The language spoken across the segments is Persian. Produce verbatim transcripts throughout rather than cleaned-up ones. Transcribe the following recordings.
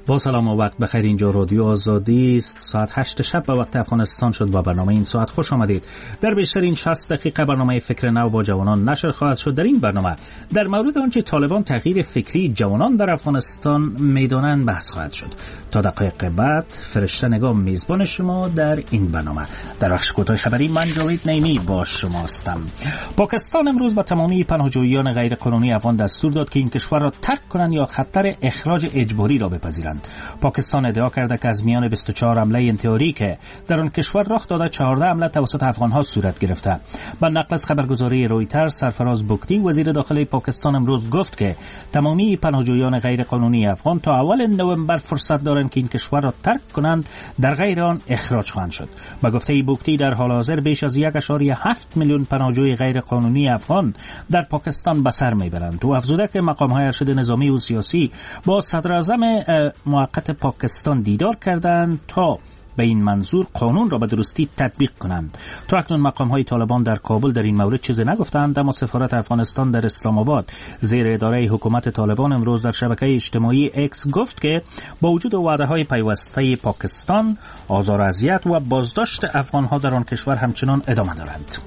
با سلام و وقت بخیر. اینجا رادیو آزادی است. ساعت هشت شب به وقت افغانستان شد و برنامه این ساعت خوش آمدید. در بیشترین شصت دقیقه برنامه فکر نو با جوانان نشر خواهد شد. در این برنامه در مورد آنچه طالبان تغییر فکری جوانان در افغانستان میدانند بحث خواهد شد. تا دقایق بعد فرشته نگاه میزبان شما در این برنامه. در بخش کوتاه خبری من جاوید نیمی با شما هستم. پاکستان امروز به تمامی پناهجویان غیر قانونی افغان دستور داد که این کشور را ترک کنند یا خطر اخراج اجباری را بپذیرند. پاکستان ادعا کرده که از میان بیست و چهار حمله انتحاری که در آن کشور رخ داده چهارده حمله توسط افغان‌ها صورت گرفته. با نقل از خبرگزاری رویترز سرفراز بوکتی وزیر داخلی پاکستان امروز گفت که تمامی پناهجویان غیر قانونی افغان تا اول نوامبر فرصت دارند که این کشور را ترک کنند، در غیر آن اخراج خواهند شد. با گفته بوکتی در حال حاضر بیش از یک ممیز هفت میلیون پناهجوی غیر قانونی افغان در پاکستان به سر میبرند. او افزوده که مقام‌های ارشد نظامی و سیاسی با صدر اعظم موقت پاکستان دیدار کردند تا به این منظور قانون را به درستی تطبیق کنند. تا اکنون مقام‌های طالبان در کابل در این مورد چیزی نگفتند، اما سفارت افغانستان در اسلام آباد زیر اداره حکومت طالبان امروز در شبکه اجتماعی اکس گفت که با وجود وعده‌های پیوسته پاکستان، آزار و اذیت و بازداشت افغان‌ها در آن کشور همچنان ادامه دارد.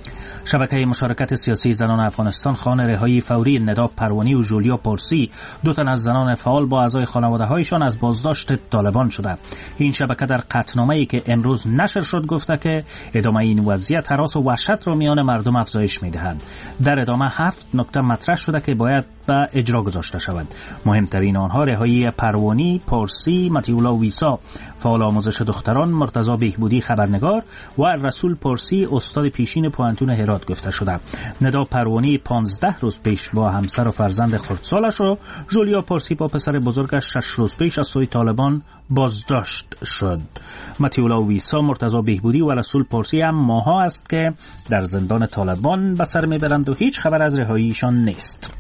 شبکه مشارکت سیاسی زنان افغانستان خواهان رهایی فوری ندا پروانی و جولیا پورسی، دو تن از زنان فعال با اعضای خانواده‌هایشان از بازداشت طالبان شده. این شبکه در قطعنامه‌ای که امروز نشر شد گفته که ادامه این وضعیت هراس و وحشت را میان مردم افزایش می‌دهد. در ادامه هفت نکته مطرح شده که باید به اجرا گذاشته شود. مهمترین آنها رهایی پروانی، پورسی، متیولا ویسا فعال آموزش دختران، مرتضی بهبودی خبرنگار و رسول پورسی استاد پیشین پوانتون هرات گفته شده. ندا پروانی پانزده روز پیش با همسر و فرزند خردسالش و جولیا پورسی با پسر بزرگش شش روز پیش از سوی طالبان بازداشت شد. متیولا ویسا، مرتضی بهبودی و رسول پورسی هم ماها است که در زندان طالبان به سر میبرند و هیچ خبر از رهاییشان نیست.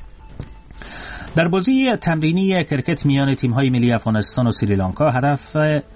در بازی تمرینی کرکت میان تیم‌های ملی افغانستان و سریلانکا هدف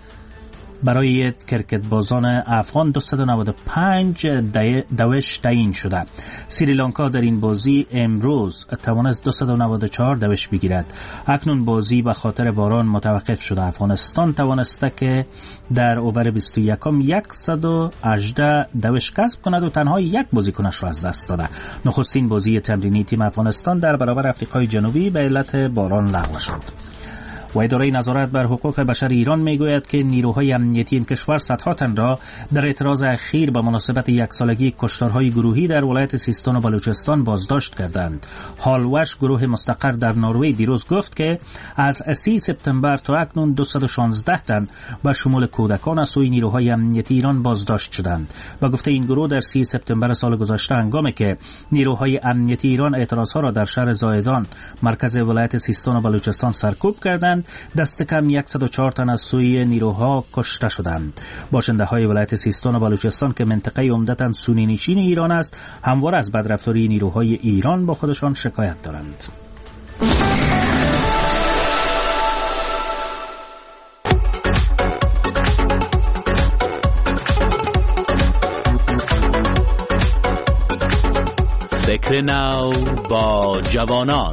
برای کرکت بازان افغان دویست و نود و پنج دوش تعیین شده. سریلانکا در این بازی امروز توانست دویست و نود و چهار دوش بگیرد. اکنون بازی به خاطر باران متوقف شده. افغانستان توانسته که در اوور بیست و یک صد و هجده دوش کسب کند و تنها یک بازیکنش را از دست داده. نخستین بازی تمرینی تیم افغانستان در برابر آفریقای جنوبی به علت باران لغو شد. و اداره نظارت بر حقوق بشر ایران میگوید که نیروهای امنیتی این کشور صدها تن را در اعتراض اخیر به مناسبت یک سالگی کشتارهای گروهی در ولایت سیستان و بلوچستان بازداشت کردند. هالوش، گروه مستقر در نروژ، دیروز گفت که از سی سپتامبر تا اکنون دویست و شانزده تن به شمول کودکان از سوی نیروهای امنیتی ایران بازداشت شدند. و گفته این گروه در سی سپتامبر سال گذشته هنگامی که نیروهای امنیتی ایران اعتراضها را در شهر زایدان مرکز ولایت سیستان و بلوچستان سرکوب کردند، دست کم صد و چهار تن از سوی نیروها کشته شدند. باشنده های ولایت سیستان و بلوچستان که منطقه عمدتاً سنی نشین ایران است، همواره از بدرفتاری نیروهای ایران با خودشان شکایت دارند. فکر نو با جوانان.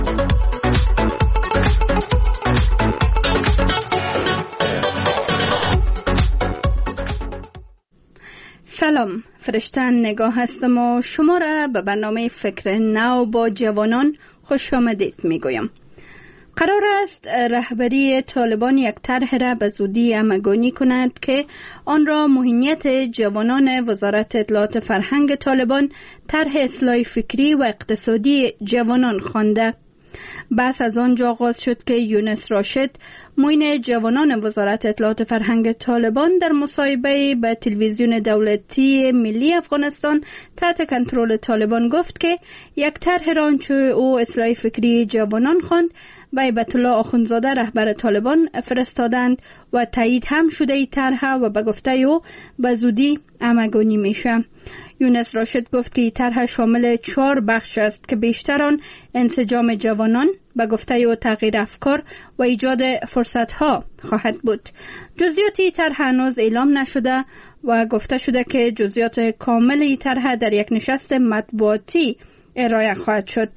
سلام، فرشته نگاه هستم و شما را به برنامه فکر نو با جوانان خوش آمدید میگویم. قرار است رهبری طالبان یک طرح را به زودی همگانی کند که آن را موهنیت جوانان وزارت اطلاعات فرهنگ طالبان طرح اصلاح فکری و اقتصادی جوانان خوانده. بحث از آنجا آغاز شد که یونس راشد، معین جوانان وزارت اطلاعات فرهنگ طالبان، در مصاحبه به تلویزیون دولتی ملی افغانستان تحت کنترل طالبان گفت که یک طرح را آنچه او اصلاح فکری جوانان خواند به هیبت الله آخوندزاده رهبر طالبان فرستادند و تایید هم شده ای طرح و به گفته او به زودی همگانی میشه. یونس راشد گفت که این طرح شامل چهار بخش است که بیشتر آن انسجام جوانان، به گفته او تغییر افکار و ایجاد فرصت‌ها خواهد بود. جزئیات این طرح هنوز اعلام نشده و گفته شده که جزئیات کامل این طرح در یک نشست مطبوعاتی ارائه خواهد شد.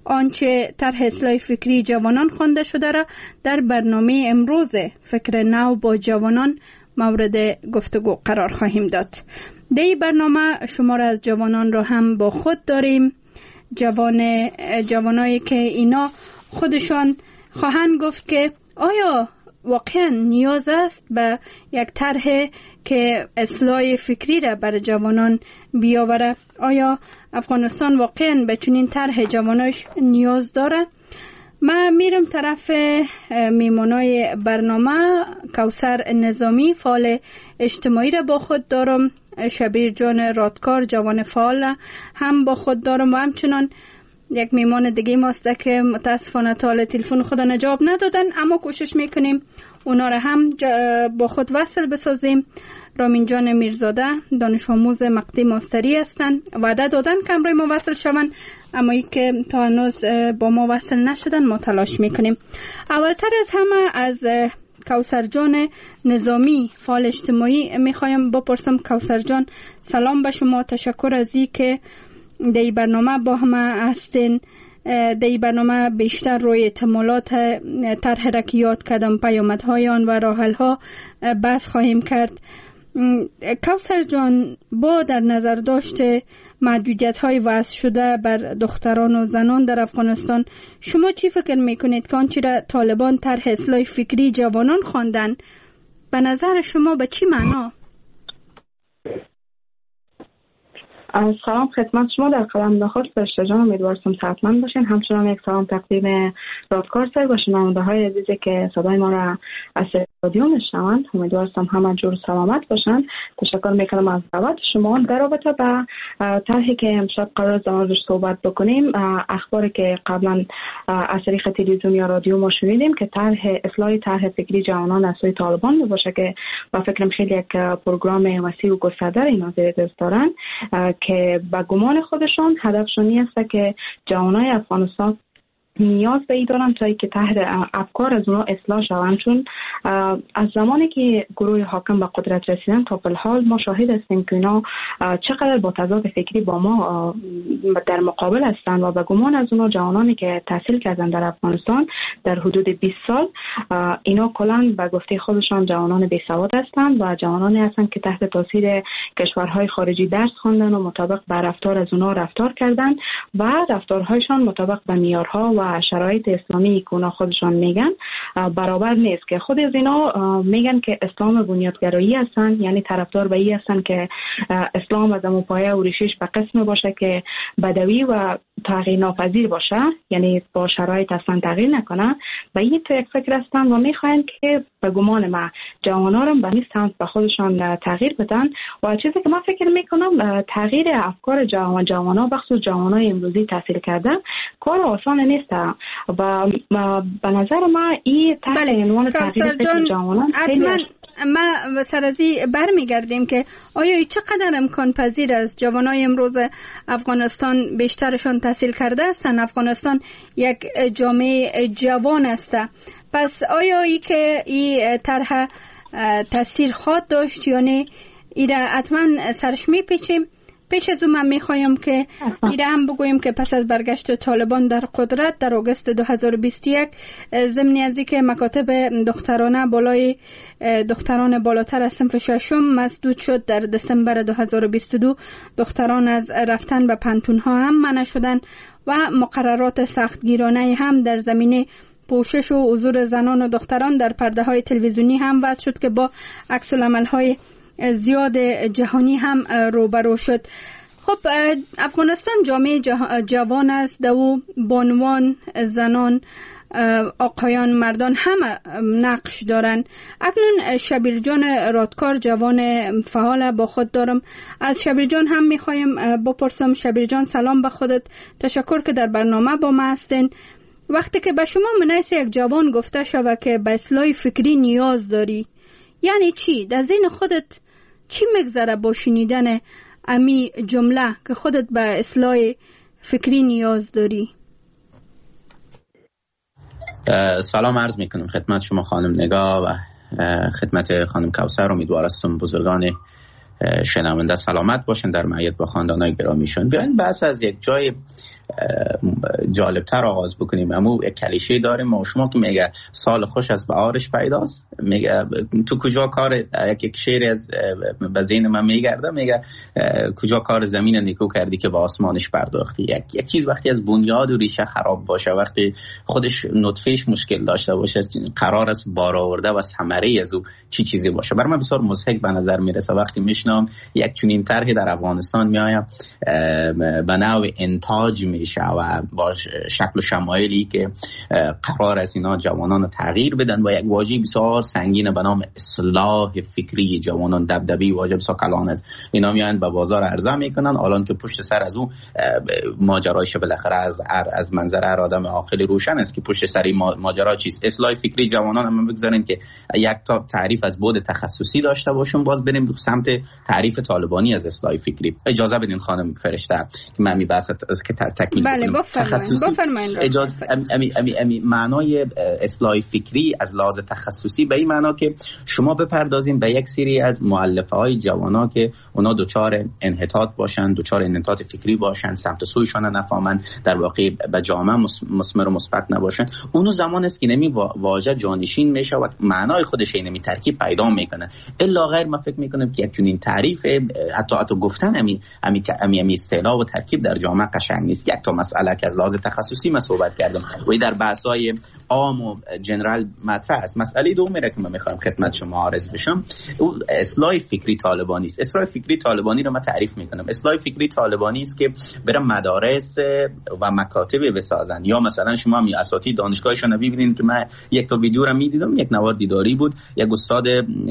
آنچه طرح اصلاح فکری جوانان خوانده شده را در برنامه امروز فکر نو با جوانان مورد گفتگو قرار خواهیم داد. در این برنامه شما را از جوانان را هم با خود داریم، جوان جوانایی که اینا خودشان خواهند گفت که آیا واقعا نیاز است به یک طرح که اصلاح فکری را بر جوانان بیاوره؟ آیا افغانستان واقعا به چنین طرح جواناش نیاز داره؟ من میرم طرف میمونای برنامه. کوثر نظامی فعال اجتماعی را با خود دارم، شبیر جان رادکار جوان فعال هم با خود دارم و همچنان یک میمان دیگه ماست که متاسفانه تا حالا تلفن خدا نجواب ندادن، اما کوشش میکنیم اونا را هم با خود وصل بسازیم. رامین جان میرزاده دانش آموز مقطع ماستری هستند، وعده دادن که امروز ما وصل شوند، اما ای که تا هنوز با ما وصل نشدن ما تلاش میکنیم. اولتر از همه از کوثر جان نظامی فعال اجتماعی میخوایم بپرسم. کوثر جان سلام به شما، تشکر از این که در این برنامه با همه هستین. در این برنامه بیشتر روی احتمالات طرح را که یاد کردم، پیامدهای آن و راه‌حل‌ها بحث خواهیم کرد. کوثر جان، با در نظر داشته محدودیت‌های وضع شده بر دختران و زنان در افغانستان، شما چی فکر میکنید که آنچه را طالبان طرح اصلاح فکری جوانان خواندن به نظر شما به چی معنا؟ سلام خدمت شما در قلم نخست فرشته جان، امیدوارم صحتمند باشین. همچنان یک سلام تقدیم رادکار سر و شنونده های عزیزی که صدای ما را از رادیو میشنوند، امیدوارم همه جور سلامت باشند. تشکر میکنم از دعوت شما. در رابطه با طرحی که امشب قرار در موردش صحبت بکنیم، اخباری که قبلا از طریق تلویزیون یا رادیو ما شنیدیم که طرح اصلاح طرح فکری جوانان از سوی طالبان میباشه که با فکرم خیلی یک پروگرام وسیع و گسترده اینا زیر دست دارن که به گمان خودشون هدفشون این است که جوانای افغانستان نیاز به این دارن تا که تحت افکار از اونا اصلاح شوند، چون از زمانی که گروه حاکم به قدرت رسیدن تا به حال ما شاهد هستیم که اینا چقدر با تضاد فکری با ما در مقابل هستند و به گمان از اونا جوانانی که تحصیل کردن در افغانستان در حدود بیست سال اینا کلاً به گفته خودشان جوانان بی‌سواد هستند و جوانانی هستند که تحت تاثیر کشورهای خارجی درس خواندن و مطابق به رفتار از اونا رفتار کردن و رفتارهایشان مطابق به معیارها و شرایط اسلامی که اونا خودشان میگن برابر نیست، که خود از اینا میگن که اسلام بنیادگرایی هستن، یعنی طرفدار به این هستن که اسلام از امو پایه و ریشش به قسم باشه که بدوی و تغییر ناپذیر باشه، یعنی با شرایط اصلا تغییر نکنه. و این تو یک فکر هستن و میخواین که به گمان ما جوانا رو به این سمت به خودشان تغییر بدن. و چیزی که من فکر میکنم تغییر افکار جوان جوانا بخصوص جوانای امروزی تحصیل کرده کار آسان نیست و به نظر من این تحت عنوان تغییر فکر جوانان خیلی ما سرازی برمیگردیم که آیا چقدر امکان پذیر است جوانای امروز افغانستان بیشترشان تحصیل کرده هستند؟ افغانستان یک جامعه جوان است، پس آیا ای که این طرح تاثیر خواهد داشت یا نه؟ ایره حتما سرش میپیچیم. پیش از اون من میخوایم که ایره هم بگویم که پس از برگشت طالبان در قدرت در آگوست دو هزار و بیست و یک ضمن از اینکه مکاتب دخترانه بالای دختران بالاتر از صنف ششم مسدود شد، در دسامبر دو هزار و بیست و دو دختران از رفتن به پانتون ها هم منع شدند و مقررات سختگیرانه هم در زمینه پوشش و حضور زنان و دختران در پرده های تلویزیونی هم وضع شد که با عکس العمل های زیاد جهانی هم روبرو شد. خب افغانستان جامعه جوان است، دو بانوان، زنان، آقایان، مردان همه نقش دارن. اکنون شبیر جان رادکار جوان فعال با خود دارم. از شبیر جان هم میخوایم بپرسم. شبیر جان سلام به خودت، تشکر که در برنامه با ما هستین. وقتی که به شما منیس یک جوان گفته شود که به اصلاح فکری نیاز داری، یعنی چی؟ در ذهن خودت چی میگذره با شنیدن امی جمله که خودت به اصلاح فکری نیاز داری؟ سلام عرض میکنم خدمت شما خانم نگاه و خدمت خانم کوثر. امیدوارم بزرگان شنونده سلامت باشن در معیت با خاندانای گرامیشون. بیاین بحث از یک جای جالبتر آغاز بکنیم. اما یک کلیشه داریم ما شما که میگه سال خوش از بهارش پیداست. میگه تو کجا کار، یک شعر از به ذهن من میگرده، میگه کجا کار زمین نیکو کردی که به آسمانش پرداختی. یک یک چیز وقتی از بنیاد و ریشه خراب باشه، وقتی خودش نطفهش مشکل داشته باشه، قرار است بار آورده و ثمره از او چی چیزی باشه. برای من بسیار مضحک به نظر میرسه وقتی میشنم یک چنین طرحی در افغانستان میآید به نوع انتاج میشه و با شکل و شمایلی که قرار است اینا جوانان تغییر بدن و یک واژه بسیار سنگین به نام اصلاح فکری جوانان، دبدبی واژه بسیار کلان است. اینا میان به بازار عرضه میکنن، الان که پشت سر از او ماجرایش بالاخره از از منظر هر آدم عاقل روشن است که پشت سر ماجرا چیست. اصلاح فکری جوانان هم بگذارین که یک تا تعریف از بعد تخصصی داشته باشیم، باز بریم سمت تعریف طالبانی از اصلاح فکری. اجازه بدین خانم فرشته که من می بحث که تکمیل بله کنم. بفرمایید بفرمایید. اجازه امی امی امی معنای اصلاح فکری از لحاظ تخصصی به این معنا که شما بپردازین به یک سری از مؤلفه‌های جوانا که اونا دوچار انحطاط باشن، دوچار انحطاط فکری باشن، سمت سویشان نفهمن، در واقع به جامعه مثمر و مثبت نباشن. اونو زمان است که نمی واژه جانشین میشه و معنای خودش اینمی ترکیب پیدا میکنه. الا غیر ما فکر میکنم که چنین تعریف حتی حتی گفتن امی امی امی, امی اصطلاح و ترکیب در جامعه قشنگ نیست. یک تا مسئله که از لحاظ تخصصی ما صحبت کردم و در بحث‌های عام و جنرال مطرح است. مسئله دومی را که من میخوام خدمت شما عرض بشم او اصلاح فکری طالبانی است. اصلاح فکری طالبانی رو من تعریف میکنم. اصلاح فکری طالبانی است که برای مدارس و مکاتب بسازن، یا مثلا شما می اساتید دانشگاهشون رو ببینید که من یک تا ویدیو رو میدیدم، یک نوار دیداری بود، یک استاد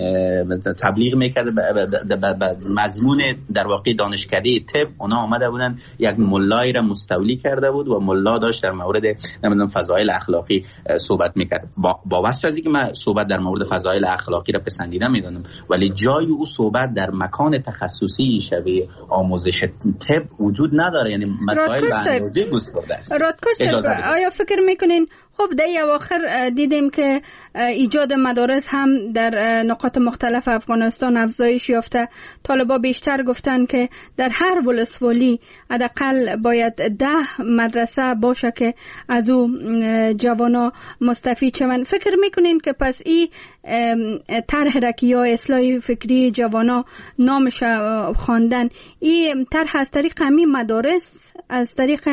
تبلیغ میکرد به مضمون در واقع دانشکده طب، اونا آمده بودن یک مولایی را مستولی کرده بود و ملا داشت در مورد نمیدونم فضایل اخلاقی صحبت میکرد. با, با وصف از اینکه من صحبت در مورد فضایل اخلاقی را پسندیده میدونم، ولی جای او صحبت در مکان تخصصی شبیه آموزش طب وجود نداره. یعنی مسائل به اندازه گسترده است. آیا فکر میکنین خب در اواخر دیدیم که ایجاد مدارس هم در نقاط مختلف افغانستان افزایش یافته. طالبا بیشتر گفتن که در هر ولسوالی حداقل باید ده مدرسه باشه که از او جوانا مستفید شوند. فکر میکنین که پس این طرح را که یا اصلاح فکری جوانا نامش خواندن، این طرح از طریق امی مدارس، از طریق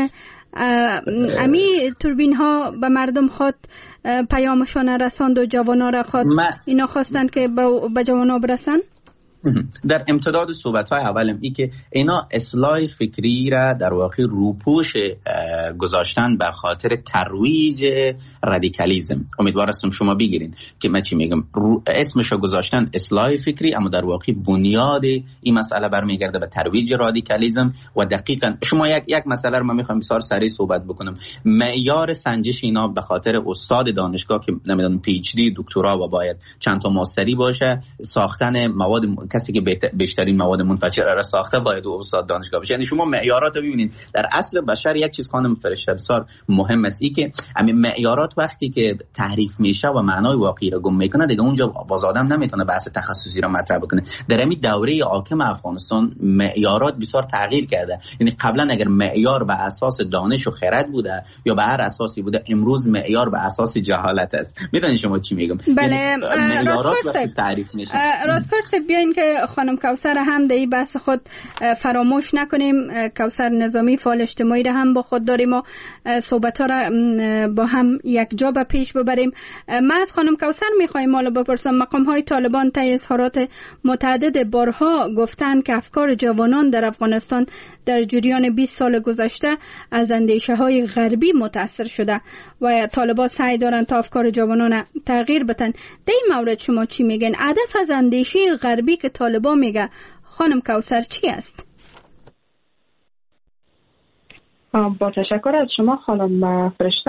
امی توربین ها به مردم خود پیامشان رساند و جوانا را خود اینا خواستن که به جوانا برسن؟ در امتداد صحبت‌های اولم ای که اینا اصلاح فکری را در واقع روپوش گذاشتن بر خاطر ترویج رادیکالیسم. امیدوار هستم شما بگیرین که من چی میگم. اسمشو گذاشتن اصلاح فکری، اما در واقع بنیاد این مسئله برمیگرده به ترویج رادیکالیسم. و دقیقاً شما یک یک مسئله رو من میخوام بسیار سریع صحبت بکنم. معیار سنجش اینا به خاطر استاد دانشگاه که نمیدونم پی اچ دی دکترا و باید چند تا ماستری باشه، ساختن مواد کسی که بیشترین مواد منفجر را ساخته باید استاد دانشگاه بشه. یعنی شما معیارات رو ببینید. در اصل بشر یک چیز خانم فرشته بسیار مهم است، این که همین معیارات وقتی که تحریف میشه و معنای واقعی رو گم میکنه، دیگه اونجا باز آدم نمیتونه بحث تخصصی رو مطرح بکنه. در همین دوره حاکم افغانستان معیارات بسیار تغییر کرده. یعنی قبلا اگر معیار بر اساس دانش و خرد بوده یا به هر اساسی بوده، امروز معیار بر اساس جهالت است. میدونید شما چی میگم؟ بله. یعنی معیارات وقتی تعریف میشه. رادکورس بیاین که خانم کوثر هم در این بحث خود فراموش نکنیم. کوثر نظامی فعال اجتماعی را هم با خود داریم و صحبت ها را با هم یک جا به پیش ببریم. من از خانم کوثر میخوایم مالا بپرسم، مقام های طالبان طی اظهارات متعدد بارها گفتن که افکار جوانان در افغانستان در جریان بیست سال گذشته از اندیشه های غربی متاثر شده و طالبان سعی دارن تا افکار جوانان تغییر بدن. در این مورد شما چی میگن؟ هدف از اندیشه غربی که طالبان میگه خانم کوثر چی است؟ با تشکر از شما خانم فرشته.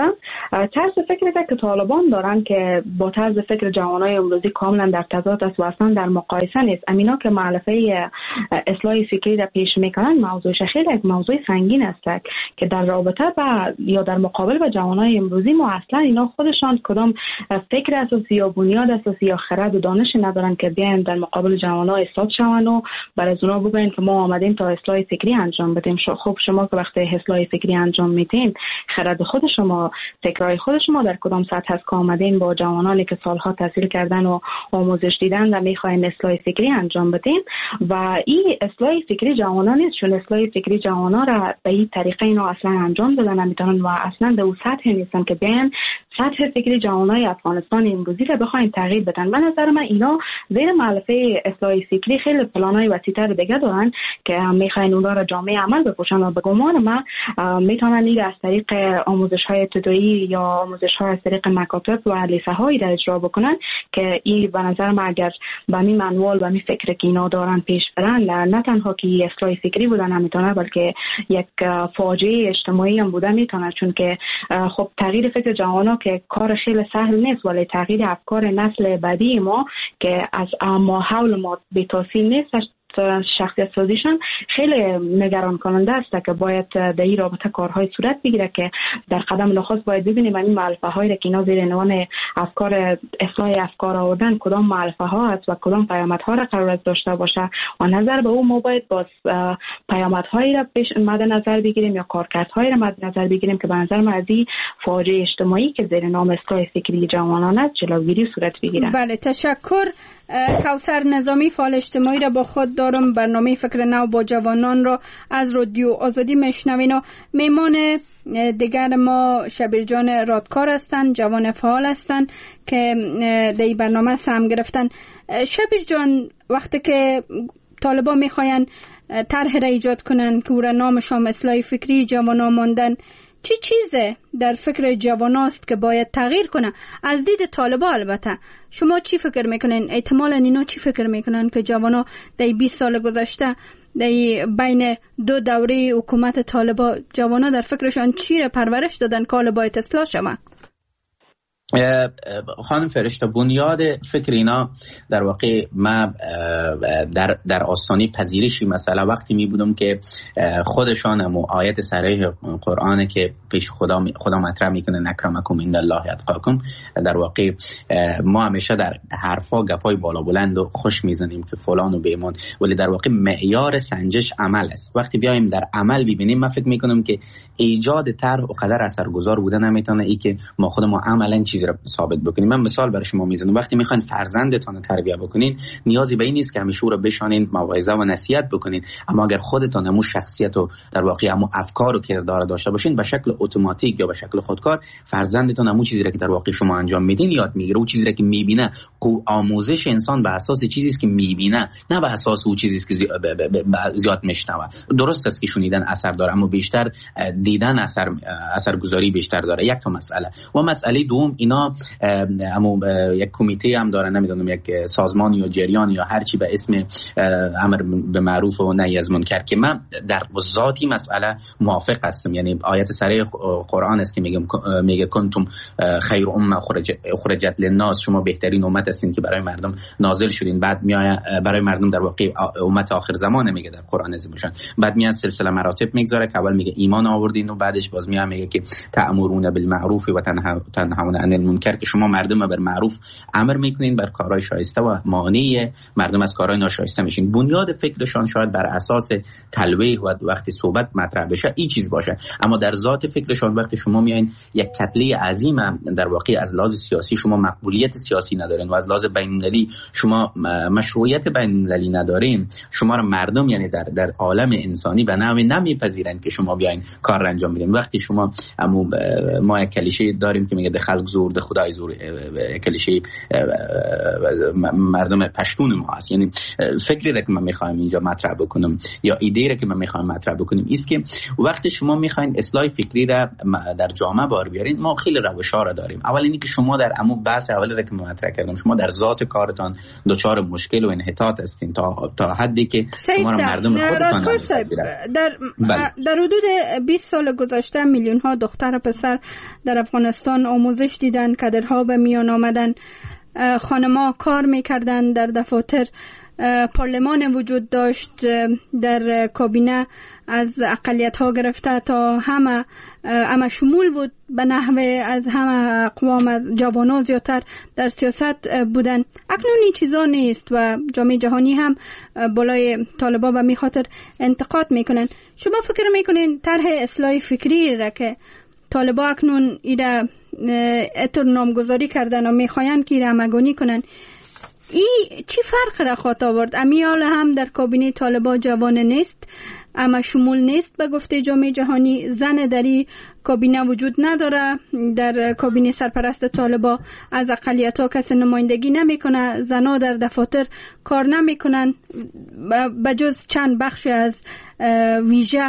طرز فکری که طالبان دارن که با طرز فکر جوانای امروزی کاملا در تضاد است و اصلا در مقایسه نیست. امینا که معلفه اصلاح فکری را پیش میکنن موضوعش خیلی یک موضوع سنگین است که در رابطه با یا در مقابل با جوانای امروزی ما اصلا اینا خودشان کدام فکر اساسی یا بنیاد اساسی یا خرد و دانش ندارن که بیاین در مقابل جوانای ایستاد شون و برای از اونا بگوین که ما آمدیم تا اصلاح فکری انجام بدیم. خب شما که وقتی اصلاح فکری انجام میدین خرد خود شما، فکرای خود شما در کدام سطح هست که آمدین با جوانانی که سالها تحصیل کردن و آموزش دیدن و میخواین اصلاح فکری انجام بدین و این اصلاح فکری جوانان نیست، چون اصلاح فکری جوانان را به این طریقه اینا اصلا انجام دادن نمیتونن و اصلا به اون سطح نیستن که بیان سطح فکری جوانای افغانستان امروزی را بخواین تغییر بدن. به نظر من اینا زیر ملافه اصلاح فکری خیلی پلانای وسیع‌تر دیگه دارن که میخواین اونها را جامعه عمل بپوشن و به گمان من میتونن این از طریق آموزش‌های ابتدایی یا آموزش‌های از طریق مکاتب و لیسه‌هایی را اجرا بکنن که این به نظر من اگر به می منوال و می فکر که اینا دارن پیش برن نه تنها که اصلاح فکری بودن نمیتونه بلکه یک فاجعه اجتماعی هم بوده میتونه، چون که خب تغییر فکر جوانا که کار خیلی سهل نیست ولی تغییر افکار نسل بعدی ما که از ما حول ما به تاثیر نیست شخصیت سازیشان خیلی نگران کننده است که باید در این رابطه کارهای صورت بگیره که در قدم نخست باید ببینیم این معلفه هایی که اینا زیر عنوان افکار اصلاح افکار آوردن کدام معلفه ها است و کدام پیامدها را قرار داشته باشه و نظر به اون ما باید باز پیامدهایی را پیش مد نظر بگیریم یا کارکردهایی را مد نظر بگیریم که به نظر من از این فاجعه اجتماعی که زیر نام اصلاح فکری جوانان است جلوگیری صورت بگیره. بله تشکر. کوثر نظامی فعال اجتماعی را با خود دارم. برنامه فکر نو با جوانان را از رادیو آزادی میشنوین و میمان دیگر ما شبیر جان رادکار هستند، جوان فعال هستند که در این برنامه سهم گرفتن. شبیر جان وقتی که طالبان میخواین طرح را ایجاد کنن که او را نامشان اصلاح فکری جوانان ماندن، چی چیزه در فکر جواناست که باید تغییر کنه از دید طالبان؟ البته شما چی فکر میکنین؟ احتمالاً اینا چی فکر میکنن که جوانا در بیست سال گذشته در بین دو دوره حکومت طالبان جوانا در فکرشان چی را پرورش دادن که باید اصلاح شود؟ خانم فرشته بنیاد فکر اینا در واقع ما در در آستانه پذیرشی مثلا وقتی می بودم که خودشان هم آیت صریح قرآن که پیش خدا خدا مطرح میکنه اکرمکم عند الله اتقاکم، در واقع ما همیشه در حرفا گپای بالا بلند و خوش میزنیم که فلان و بیمان، ولی در واقع معیار سنجش عمل است. وقتی بیایم در عمل ببینیم من فکر میکنم که ایجاد طرح و قدر اثرگذار بوده نمیتونه ای که ما خود ما عملا چیزی را ثابت بکنیم. من مثال برای شما میزنم. وقتی میخواین فرزندتان تربیت بکنین نیازی به این نیست که همیشه او را بشانین موعظه و نصیحت بکنین، اما اگر خودتان همون شخصیت و در واقع همون افکار و کردار داشته باشین به شکل اتوماتیک یا به شکل خودکار فرزندتان همون چیزی را که در واقع شما انجام میدین یاد میگیره. اون چیزی را که میبینه، آموزش انسان به اساس چیزی است که میبینه نه به اساس اون چیزی است که زیاد میشنوه. درست است که شنیدن اثر داره اما بیشتر دیدن اثر اثرگذاری بیشتر داره. یک تا مسئله و مسئله دوم اینا اما یک کمیته هم داره، نمیدونم یک سازمان یا جریان یا هر چی به اسم امر به معروف و نهی از منکر که من در ذاتی مسئله موافق هستم. یعنی آیت صریح قرآن است که میگه میگه کنتم خیر امه خرجت للناس، شما بهترین امت هستین که برای مردم نازل شدین. بعد میاد برای مردم در واقع امت آخر زمان میگه در قرآن عزیز. بعد میاد سلسله مراتب میگذاره که اول میگه ایمان آوردین و بعدش باز میاد میگه که تأمرون بالمعروف و تنهون عن المنکر، که شما مردم بر معروف امر میکنین، بر کارهای شایسته و مانع مردم از کارهای ناشایسته میشین. بنیاد فکرشان شاید بر اساس تلویح و وقتی صحبت مطرح بشه این چیز باشه، اما در ذات فکرشان وقتی شما میایین یک کتله عظیم در واقع از لحاظ سیاسی شما مقبولیت سیاسی ندارین و از لحاظ بین‌المللی شما مشروعیت بین‌المللی ندارین، شما را مردم یعنی در در عالم انسانی به نوعی نمیپذیرن که شما بیاین کار انجام بدین. وقتی شما ما یک کلیشه داریم که میگه د خلق زور زور خدای زور کلیشه مردم پشتون ما هست. یعنی فکری را که من میخوایم اینجا مطرح بکنم یا ایده را که من میخوایم مطرح بکنم است که وقتی شما میخواین اصلاح فکری را در جامعه بار بیارین، ما خیلی روش‌ها را داریم. اول اینی که شما در عمو بحث اولی را که مطرح کردم، شما در ذات کارتان دچار مشکل و انحطاط هستین تا تا حدی که شما را مردم خودتان در در حدود بیست سال گذشته میلیون ها دختر و پسر در افغانستان آموزش دیدن، کادرها به میان آمدن، خانم‌ها کار میکردن، در دفاتر پارلمان وجود داشت، در کابینه از اقلیت‌ها گرفته تا همه همه شمول بود، به نحوه از همه اقوام، از جوانان زیادتر در سیاست بودن. اکنون این چیزا نیست و جامعه جهانی هم بالای طالبان به می خاطر انتقاد میکنن. شما فکر میکنین طرح اصلاح فکری را که طالبان اکنون ایره اتر نامگذاری کردن و میخواین که ایره همگانی کنن، ای چی فرق را خواهد آورد؟ امیال هم در کابینه طالبان جوان نیست، اما شمول نیست به گفته جامعه جهانی. زن دری کابینه وجود نداره، در کابینه سرپرست طالبان از اقلیت‌ها کسی نمایندگی نمیکنه، زنها در دفاتر کار نمیکنن، بجز چند بخش از ویژه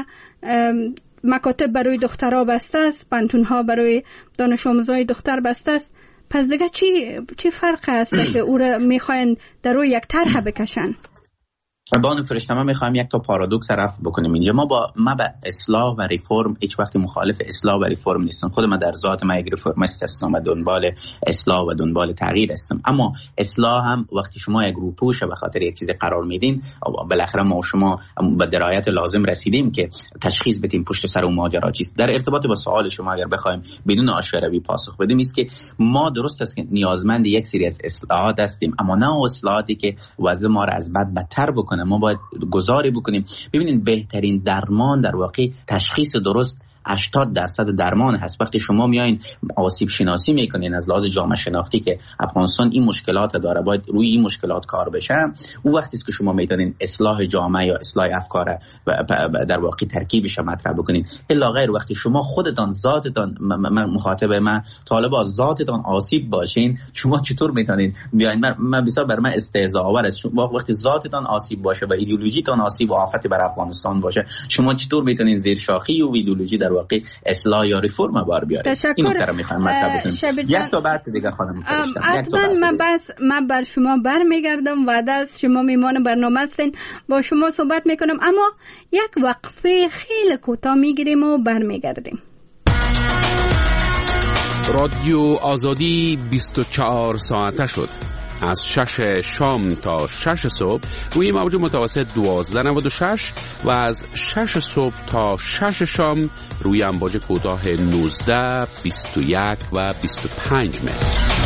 مکاتب برای دخترها بسته است، پانتون‌ها برای دانش آموزای دختر بسته است. پس دیگه چی چی فرق است که او را میخواین در روی یک طرح بکشن؟ بانو فرشته، ما میخوایم یک تا پارادوکس رفع بکنیم اینجا. ما با ما به اصلاح و ریفرم هیچ وقت مخالف اصلاح و ریفرم نیستم. خود من در ذات من یک ریفرمیست هستم و دنبال اصلاح و دنبال تغییر هستم. اما اصلاح هم وقتی شما یک روپوش به خاطر یک چیز قرار میدین، بالاخره ما و شما به درایت لازم رسیدیم که تشخیص بدیم پشت سر اون ماجرا چیست. در ارتباط با سوال شما اگر بخوایم بدون آشکارایی پاسخ بدیم، است که ما درست است که نیازمند یک سری از اصلاحات هستیم، اما نه اصلاحاتی که وضع ما را از بد بدتر بکنه. ما باید گذاری بکنیم. ببینید بهترین درمان در واقع تشخیص درست هشتاد درصد درمان هست. وقتی شما میایین آسیب شناسی میکنین از لحاظ جامعه شناختی که افغانستان این مشکلات داره، باید روی این مشکلات کار بشه، اون وقتی که شما میتونین اصلاح جامعه یا اصلاح افکار در واقع ترکیبش مطرح بکنین. الا غیر وقتی شما خودتان ذاتتان مخاطب من طالبا ذاتتان آسیب باشین، شما چطور میتونین بیاین؟ من بسیار بر من استهزاء آور است. وقتی ذاتتان آسیب باشه و ایدئولوژیتان آسیب و آفت بر افغانستان باشه، شما چطور میتونین زیر شاخی و ایدئولوژی در واقع اصلاح یا ریفرم بار بیاره؟ اینو که میخوام مطرح بکنم. یک تا بحث دیگه خانم حتما من بس من بر شما برمیگردم و از شما میمان برنامه هستین، با شما صحبت میکنم، اما یک وقفه خیلی کوتاه میگیریم و برمیگردیم. رادیو آزادی بیست و چهار ساعته شد. از شش شام تا شش صبح روی موج متوسط دوازده نود و شش و از شش صبح تا شش شام روی امواج کوتاه نوزده، بیست و یک و بیست و پنج متر.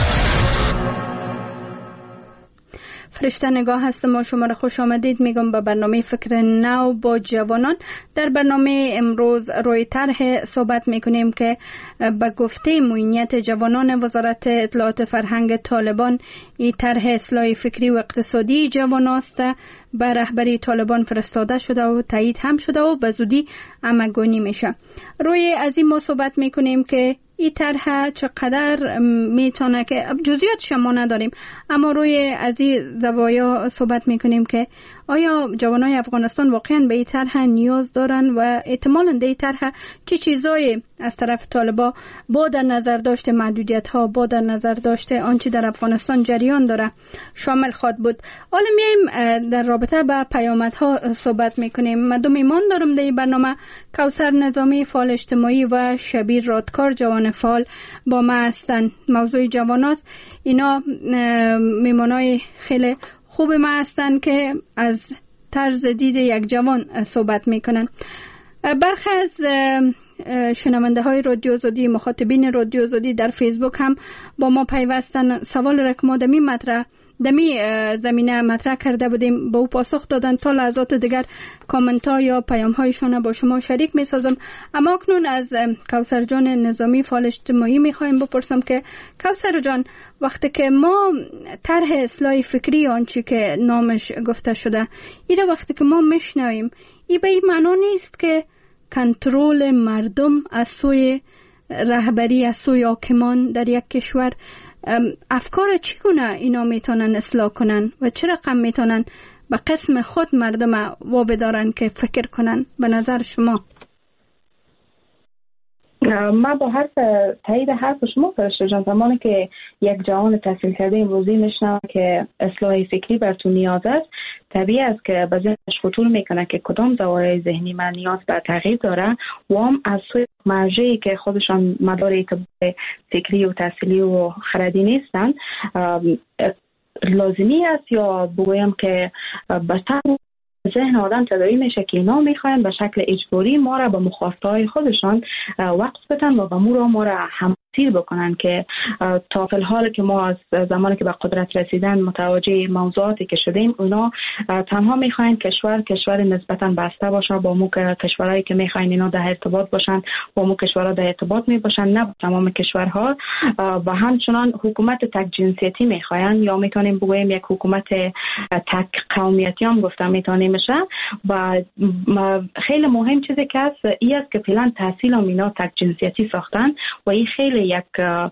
فرشته نگاه هستم و شما را خوش آمدید میگم به برنامه فکر نو با جوانان. در برنامه امروز روی طرح صحبت میکنیم که به گفته معینیت جوانان وزارت اطلاعات فرهنگ طالبان این طرح اصلاح فکری و اقتصادی جوانان است، به رهبری طالبان فرستاده شده و تایید هم شده و به زودی همگانی میشه. روی از این ما صحبت میکنیم که این طرح چقدر میتونه که جزئیاتش ما نداریم، اما روی از این زوایا صحبت میکنیم که آیا جوانای افغانستان واقعا به این طرح نیاز دارن و احتمالاً این طرح چه چیزایی از طرف طالبان با در نظر داشته محدودیت ها، با در نظر داشته آنچه در افغانستان جریان داره شامل خواد بود. حالا میایم در رابطه با پیامدها صحبت میکنیم. من دو میمان دارم در این برنامه، کوثر نظامی فعال اجتماعی و شبیر رادکار جوان فعال با ما هستن. موضوع جواناست. اینا میمانای خیلی خوب ما هستن که از طرز دید یک جوان صحبت میکنن. برخی از شنونده های رادیو آزادی، مخاطبین رادیو آزادی در فیسبوک هم با ما پیوستن. سوال را که ما دمی مطرح دمی زمینه مطرح کرده بودیم به او پاسخ دادن. تا لحظات دیگر کامنت ها یا پیام هایشان با شما شریک می سازم. اما اکنون از کوثر جان نظامی فعال اجتماعی می خواهیم بپرسم که کوثر جان، وقتی که ما طرح اصلاح فکری آنچه که نامش گفته شده ایره وقتی که ما میشنویم، این به این معنا نیست که کنترل مردم از سوی رهبری از سوی حاکمان در یک کشور، افکار چگونه اینا میتونن اصلاح کنن و چه رقم میتونن به قسم خود مردم وابدارن که فکر کنن به نظر شما؟ من با حرف تایید حرف شما فرشته جان، زمانی که یک جوان تحصیل کرده امروزی میشنم که اصلاح فکری بر تو نیاز است، طبیعی است که به ذهنش خطور میکنه که کدام زوایای ذهنی من نیاز به تغییر داره و هم از سوی مرجعی که خودشان مدار اعتبار فکری و تحصیلی و خردی نیستن لازمی است یا بگویم که به طور ذهن آدم تداعی میشه که اینا میخواین به شکل اجباری ما را به مخواسته های خودشان وقت بدن و به مورا ما را هم تیر بکنن که تا فی الحال که ما از زمانی که به قدرت رسیدن متوجه موضوعاتی که شدیم، اونا تنها میخواین کشور کشور نسبتا بسته باشه با مو کشورهایی که میخواین اینا در ارتباط باشن با مو کشورها در ارتباط میباشن، نه با تمام کشورها. و همچنان حکومت تک جنسیتی میخواین یا میتونیم بگوییم یک حکومت تک قومیتی هم گفته میتونیم میشه. و خیلی مهم چیزی که هست این است که فعلا تحصیل هم اینا تک جنسیتی ساختن و این خیلی یک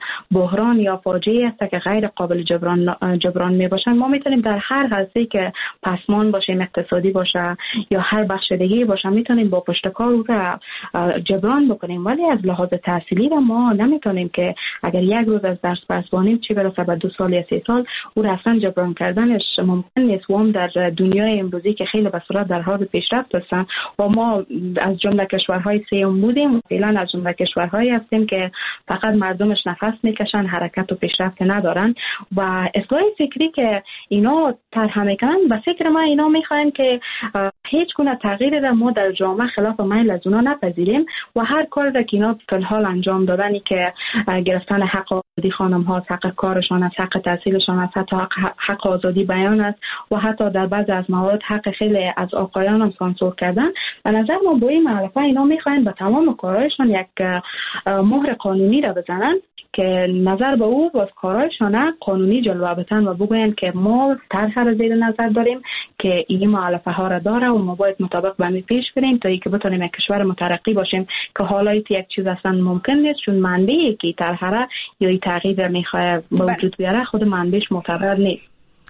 بحران یا فاجعه است که غیر قابل جبران جبران می باشن. ما میتونیم در هر حوزه‌ای که پسمان باشیم، اقتصادی باشه یا هر بخش دیگه باشه، میتونیم با پشتکار او را جبران بکنیم، ولی از لحاظ تحصیلی را ما نمیتونیم که اگر یک روز از درس پسمانیم چه برسه به دو سال یا سه سال او را اصلا جبران کردنش ممکن نیست. و هم در دنیای امروزی که خیلی به صورت در حال پیشرفت هستن و ما از جمله کشورهای سوم بودیم و فعلا از جمله کشورهایی هستیم که فقط مردمش نفس میکشن، حرکت و پیشرفت ندارن. و اصلاح فکری که اینا طرح میکنن، به فکر من اینا میخواین که هیچ گونه تغییری را ما در جامعه خلاف میل از اونا نپذیریم و هر کاری را که اینا فی الحال انجام دادنی که گرفتن حق آزادی خانم ها، حق کارشان است، حق تحصیلشان است، حتی حق, حق آزادی بیان است و حتی در بعضی از موارد حق خیلی از آقایان هم سانسور کردن. به نظر ما با این مخالفه اینا میخواین به تمام کارهایشان یک مهر قانونی را بزنن که نظر به او باز کارهایشان قانونی جلوه بدن و بگوین که ما طرح را زیر نظر داریم که این مخالفه ها را داره و ما باید مطابق به می پیش بریم تا اینکه بتونیم یک کشور مترقی باشیم که حالای یک چیز اصلا ممکن نیست، چون منبعی که طرح را یا این تغییر میخواد به وجود بیاره خود منبعش معتبر نیست.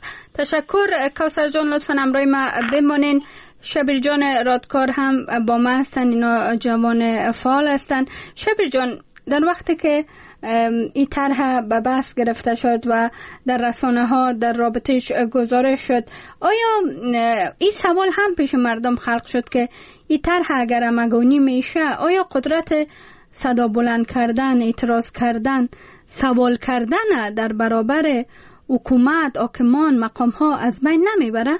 تشکر کوثر جان، لطفا همراه ما بمانین. شبیر جان رادکار هم با ما هستن، اینا جوان فعال هستن. شبیر جان، در وقتی که این طرح به بحث گرفته شد و در رسانه ها در رابطهش گزارش شد، آیا این سوال هم پیش مردم خلق شد که این طرح اگر عملی میشه آیا قدرت صدا بلند کردن، اعتراض کردن، سوال کردن در برابر حکومت، حاکمان، مقام ها از بین نمیبره؟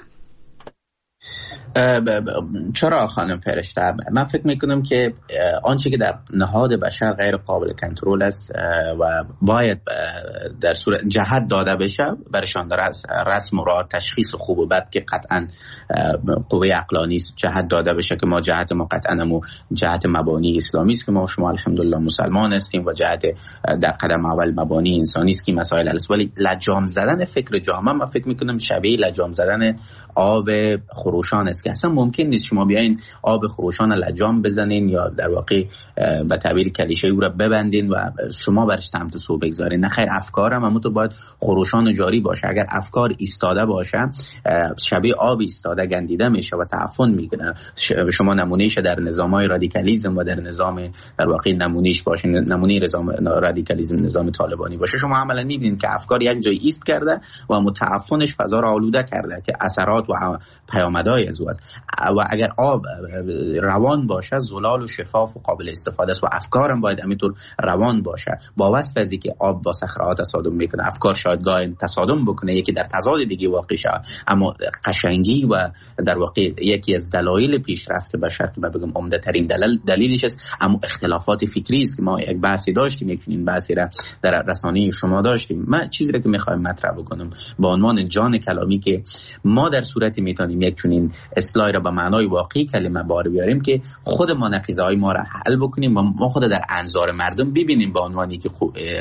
چرا خانم فرشته؟ من فکر میکنم که آنچه که در نهاد بشر غیر قابل کنترل است و باید در صورت جهت داده بشه برشان در رسم و راه تشخیص خوب و بد که قطعا قوه عقلانی است جهت داده بشه که ما جهت ما قطعا جهت مبانی اسلامی است که ما شما الحمدلله مسلمان هستیم و جهت در قدم اول مبانی انسانی است که مسائل است. ولی لجام زدن فکر جامعه من فکر میکنم شبیه لجام زدن آب خروشان است که اصلا ممکن نیست شما بیاین آب خروشان لجام بزنین یا در واقع به تعبیر کلیشه او را ببندین و شما برش تمت سو بگذارین. نه خیر، افکار هم همونطور باید خروشان جاری باشه. اگر افکار ایستاده باشه شبیه آب ایستاده گندیده میشه و تعفن میکنه. شما نمونهش در نظامای رادیکالیسم و در نظام در واقع نمونهش باشه، نمونه نظام رادیکالیسم نظام طالبانی باشه، شما عملا میبینید که افکار یک جای ایست کرده و متعفنش فضا را آلوده کرده که اثرات و پیامدهای از او است. و اگر آب روان باشه زلال و شفاف و قابل استفاده است و افکار هم باید همینطور روان باشه. با وصف از اینکه آب با صخره تصادم میکنه، افکار شاید گاهی تصادم بکنه، یکی در تضاد دیگه واقع شود، اما قشنگی و در واقع یکی از دلایل پیشرفت بشر که من بگم عمده ترین دلیل دلیلش است اما اختلافات فکری است که ما یک بحثی داشتیم، یک این بحثی را در رسانه شما داشتیم. من چیزی را که میخوایم مطرح بکنم با عنوان جان کلامی که ما در صورتی میتونیم یک چنین اصلاح را به معنای واقعی کلمه بار بیاریم که خود ما نقیضه های ما را حل بکنیم و ما خود در انظار مردم ببینیم به عنوانی که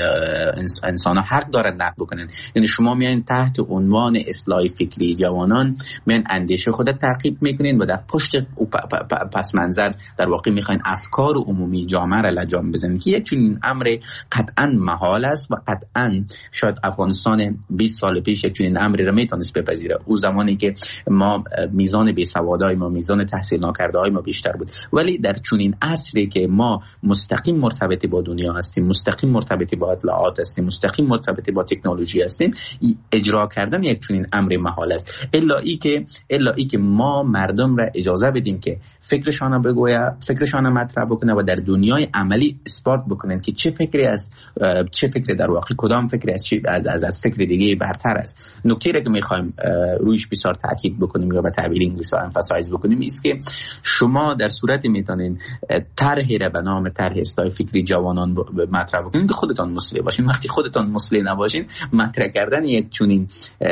انسان ها حق دارد نقد بکنن. یعنی شما میان تحت عنوان اصلاح فکری جوانان میان اندیشه خود تعقیب میکنین و در پشت پس منظر در واقع میخواین افکار عمومی جامعه را لجام بزنین که یک چنین امر قطعا محال است و قطعا شاید افغانستان بیست سال پیش یک چنین امری را میتونست بپذیره. او زمانی که ما میزان بیسوادای ما، میزان تحصیل ناکرده های ما بیشتر بود، ولی در چنین عصری که ما مستقیم مرتبط با دنیا هستیم، مستقیم مرتبط با اطلاعات هستیم، مستقیم مرتبط با تکنولوژی هستیم، اجرا کردن یک چنین امر محال است. الا ای که الا ای که ما مردم را اجازه بدیم که فکرشان بگویا، فکرشان مطرح بکنه و در دنیای عملی اثبات بکنن که چه فکری از چه فکری در واقع کدام فکری از از از, از فکر دیگه برتر است. نکته را که میخوایم رویش بسیار تاکید بکنیم یا به تعبیر انگلیسی امفاسایز بکنیم است که شما در صورت میتونین طرحی را به نام طرح اصلاح فکری جوانان مطرح بکنین که خودتان مسلح باشین. وقتی خودتان مسلح نباشین، مطرح کردن یک چنین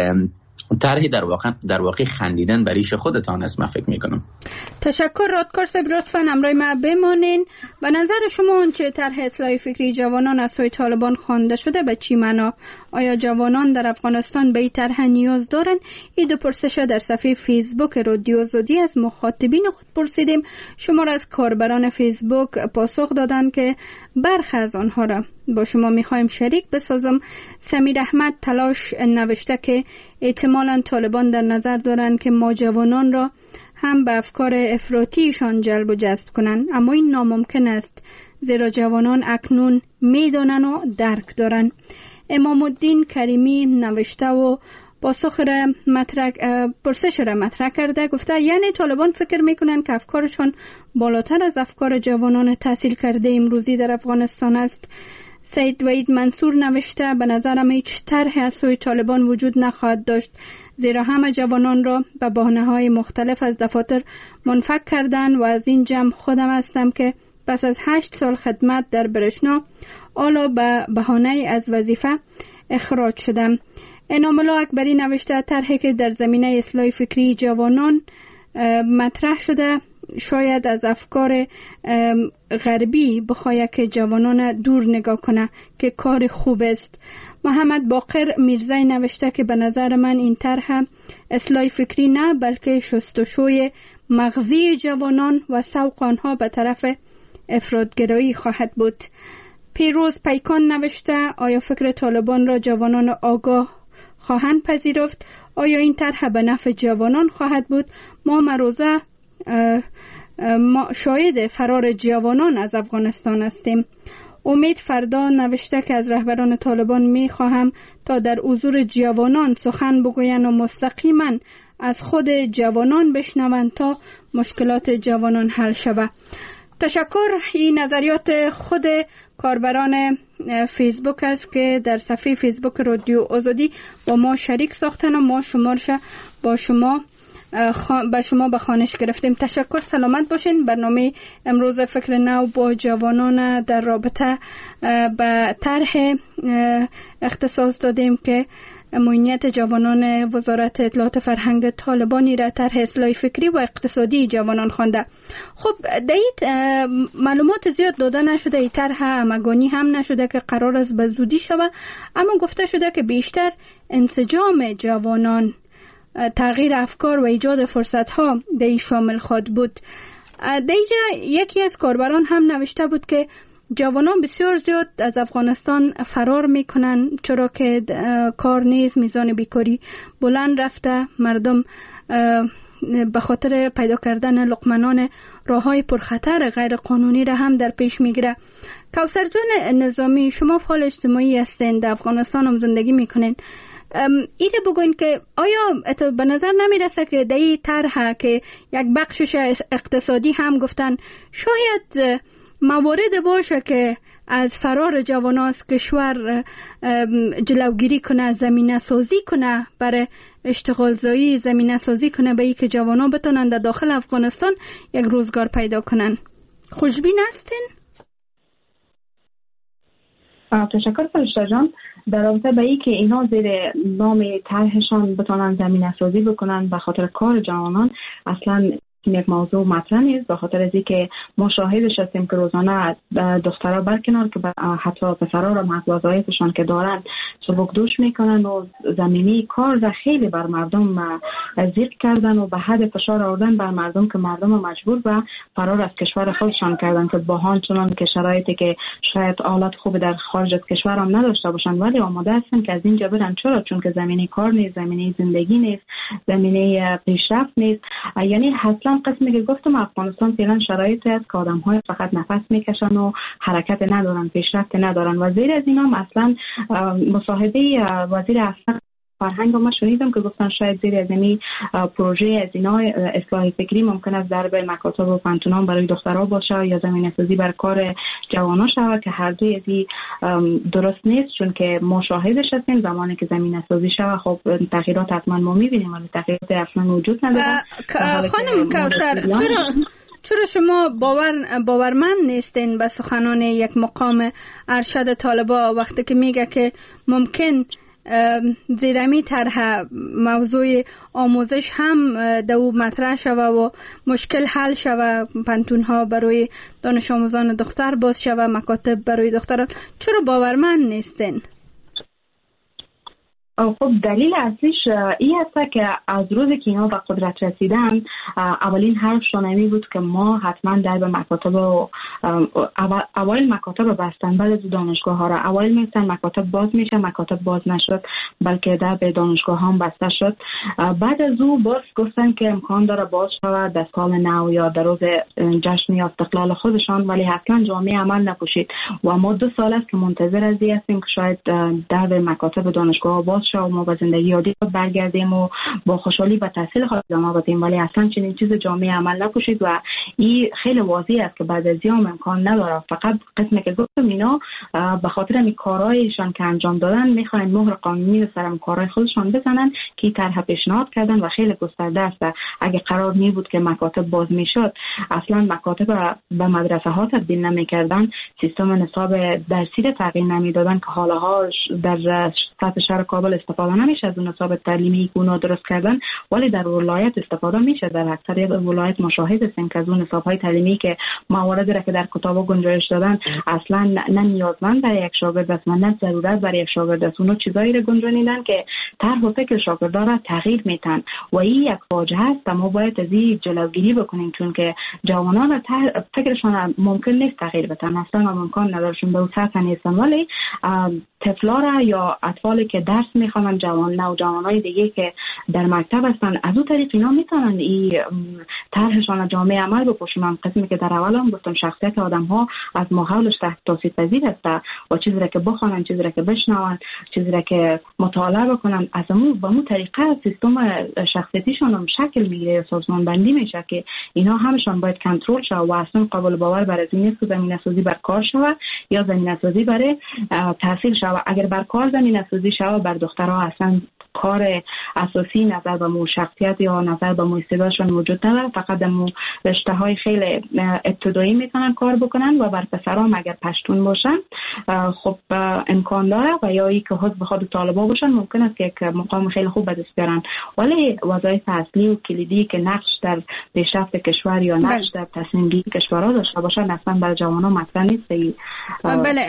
طرحی در واقع در واقع خندیدن بر ریش خودتان است. من فکر میکنم. تشکر رادکار صاحب، لطفاً همراه ما بمانین. به نظر شما اون چه طرح اصلاح فکری جوانان از سوی طالبان خوانده شده به چی معنا؟ آیا جوانان در افغانستان به این طرح نیاز دارن؟ این دو پرسش در صفحه فیسبوک رادیو آزادی از مخاطبین خود پرسیدیم. شمار از کاربران فیسبوک پاسخ دادن که برخی از آنها را با شما میخوایم شریک بسازم. سمیر احمد تلاش نوشته که احتمالاً طالبان در نظر دارند که ما جوانان را هم به افکار افراطیشان جلب و جذب کنند، اما این ناممکن است زیرا جوانان اکنون میدانند و درک دارند. امام الدین کریمی نوشته و پاسخ را مطرح پرسش را مطرح کرده، گفته یعنی طالبان فکر میکنند که افکارشان بالاتر از افکار جوانان تحصیل کرده امروزی در افغانستان است. سید وحید منصور نوشته به نظرم هیچ طرح از سوی طالبان وجود نخواهد داشت، زیرا همه جوانان را به بهانه‌های مختلف از دفاتر منفک کردند و از این جمع خودم هستم که پس از هشت سال خدمت در برشنا حالا به بهانه از وظیفه اخراج شدم. انعام الله اکبری نوشته طرحی که در زمینه اصلاح فکری جوانان مطرح شده شاید از افکار غربی بخواهد که جوانان دور نگاه کنه که کار خوب است. محمد باقر میرزای نوشته که به نظر من این طرح اصلاح فکری نه بلکه شستشوی مغزی جوانان و سوق آنها به طرف افراطگرایی خواهد بود. پیروز پیکان نوشته آیا فکر طالبان را جوانان آگاه خواهند پذیرفت؟ آیا این طرح به نفع جوانان خواهد بود؟ ما مروزه ما شاهد فرار جوانان از افغانستان هستیم. امید فردا نوشته که از رهبران طالبان می خواهم تا در حضور جوانان سخن بگویند و مستقیما از خود جوانان بشنوند تا مشکلات جوانان حل شود. تشکر. این نظریات خود کاربران فیسبوک است که در صفحه فیسبوک رادیو آزادی با ما شریک ساختن و ما شمارش با شما با شما به خوانش گرفتیم. تشکر. سلامت باشین. برنامه امروز فکر نو با جوانان در رابطه به طرح اختصاص دادیم که معینیت جوانان وزارت اطلاعات فرهنگ طالبانی را طرح اصلاح فکری و اقتصادی جوانان خوانده. خب دید معلومات زیاد داده نشده، این طرح همگانی هم نشده که قرار است به زودی شود، اما گفته شده که بیشتر انسجام جوانان، تغییر افکار و ایجاد فرصت ها در این شامل خواهد بود. دیجا یکی از کاربران هم نوشته بود که جوانان بسیار زیاد از افغانستان فرار میکنن چرا که کار نیست، میزان بیکاری بلند رفته، مردم به خاطر پیدا کردن لقمنان راههای پرخطر غیر قانونی را هم در پیش میگیره. کوثر جان نظامی، شما فعال اجتماعی هستین، در افغانستان هم زندگی میکنین، اینه بگوین که آیا به نظر نمیرسه که در این طرح که یک بخشش اقتصادی هم گفتن شاید موارد باشه که از فرار جوان از کشور جلوگیری کنه، زمینه سازی کنه برای اشتغال زایی، زمینه سازی کنه به ای که جوانان بتونن در داخل افغانستان یک روزگار پیدا کنن. خوشبین هستین؟ تشکر فرشته جان. در رابطه به این که اینا زیر نام طرحشان بتونن زمینه سازی بکنن به خاطر کار جوانان، اصلا یک موضوع مطرح نیست، به خاطر از اینکه ما شاهدش هستیم که روزانه دخترها برکنار که حتی پسرها را وظایفشان که دارن سبکدوش میکنن و زمینی کار را خیلی بر مردم ضیق کردن و به حد فشار آوردن بر مردم که مردم مجبور به فرار از کشور خودشان کردن که با همچنان که شرایطی که شاید حالت خوب در خارج از کشور هم نداشته باشن ولی آماده هستن که از اینجا برن. چرا؟ چون که زمینی کار نیست، زمینی زندگی نیست، زمینی پیشرفت نیست. یعنی اصلا قسمی که گفتم افغانستان فعلا شرایطی است که آدم‌ها فقط نفس میکشن و حرکت ندارن، پیشرفت ندارن. و زیر از اینا مثلا مصاحبه وزیر اصلاح فرهنگ ما شنیدم که گفتن شاید زیر از این پروژه از اینا اصلاح فکری ممکن است در به مکاتب و پانتونان برای دخترها باشه یا زمینه سازی برای کار جوانان شود که هر دوی ازی درست نیست، چون که ما شاهدش هستیم زمانی که زمینه سازی شود خب تغییرات حتما ما میبینیم ولی تغییرات اصلا وجود نداره. خانم کوثر چرا چرا شما باور باورمند نیستین به سخنان یک مقام ارشد طالبا وقتی که میگه که ممکن زیرمی طرح موضوع آموزش هم دو مطرح شوه و مشکل حل شوه، پانتون ها برای دانش آموزان دختر باز شوه، مکاتب برای دختران، چرا باورمند نیستین؟ خب دلیل اصلیش این است که از روزی که اینا به قدرت رسیدن اولین حرفشون این بود که ما حتما در به مکاتب و اول مکاتب بستن بعد از دانشگاه ها را اول میستن مکاتب باز میشه، مکاتب باز نشد بلکه در به دانشگاه ها هم بسته شد. بعد از او باز گفتن که امکان داره باز شود در سال نو یا در روز جشن استقلال خودشان، ولی اصلا جامعه عمل نپوشید و ما دو سال است که منتظر از این هستیم که شاید در به مکاتب دانشگاه ها باز و ما به زندگی عادی برگردیم و با خوشحالی به تحصیل خود ادامه بدیم، ولی اصلا چنین چیز جامعه عمل نپوشید و این خیلی واضح است که بعد از این امکان نداره. فقط قسمی که گفتم اینا به خاطر این کارهایشان که انجام دادن میخوان مهر قانونی رو سر کارهای خودشان بزنن که طرح پیشنهاد کردن و خیلی گسترده است. اگه قرار می بود که مکاتب باز میشد اصلا مکاتب به مدرسه ها تبدیل نمیکردن، سیستم نصاب درسی رو تغییر نمیدادن که حالا در سطح شهر کابل استفاده نمیشه از اون نصاب تعلیمی که اونا درست کردن ولی در ولایت استفاده میشه. در اکثریت ولایت مشاهد هستیم که از اون نصاب‌های تعلیمی که مواردی را که در کتابا گنجایش دادن اصلا نه نیازمند برای یک شاگرد است نه ضرورت برای یک شاگرد است، اونا چیزایی را گنجانیدن که طرح و فکر شاگردا را تغییر میتن و این یک فاجعه است. ما باید از این جلوگیری بکنیم چون که جوانان فکرشون ممکن نیست تغییر بدن، اصلا امکان ندارشون به اون سطح نیستن، ولی طفلا را یا اطفالی که درس میخوانن، جوان نوجوانای دیگه که در مکتب هستن، از اون طریق اینا میتونن این طرحشان جامعه عمل بپوشونن. قسمی که در اول هم گفتم شخصیت آدم ها از ماحولش تحت تاثیر پذیر است و چیزی را که بخوانن، چیزی را که بشنون، چیزی را که مطالعه بکنن از اون به اون طریقه سیستم شخصیتیشون هم شکل میگیره، سازمان بندی میشه که اینا همشون باید کنترل شه و اصلا قابل باور بر از این نیست که زمینه سازی بر کار شوه یا زمینه سازی برای تحصیل شوه. اگر بر کار زمینه سازی شوه بر دخترها اصلا کار اساسی نظر به مو شخصیت یا نظر به مو استعدادشون وجود نداره، فقط مو رشته های خیلی ابتدایی میتونن کار بکنن و بر پسرام اگر پشتون باشن خب امکان داره و یا ای که حزب خود طالبا باشن ممکن است که یک مقام خیلی خوب به دست بیارن، ولی وظایف اصلی و کلیدی که نقش در پیشرفت کشور یا نقش در تصمیم گیری کشورها داشته باشن اصلا برای جوانان مطرح نیست. بله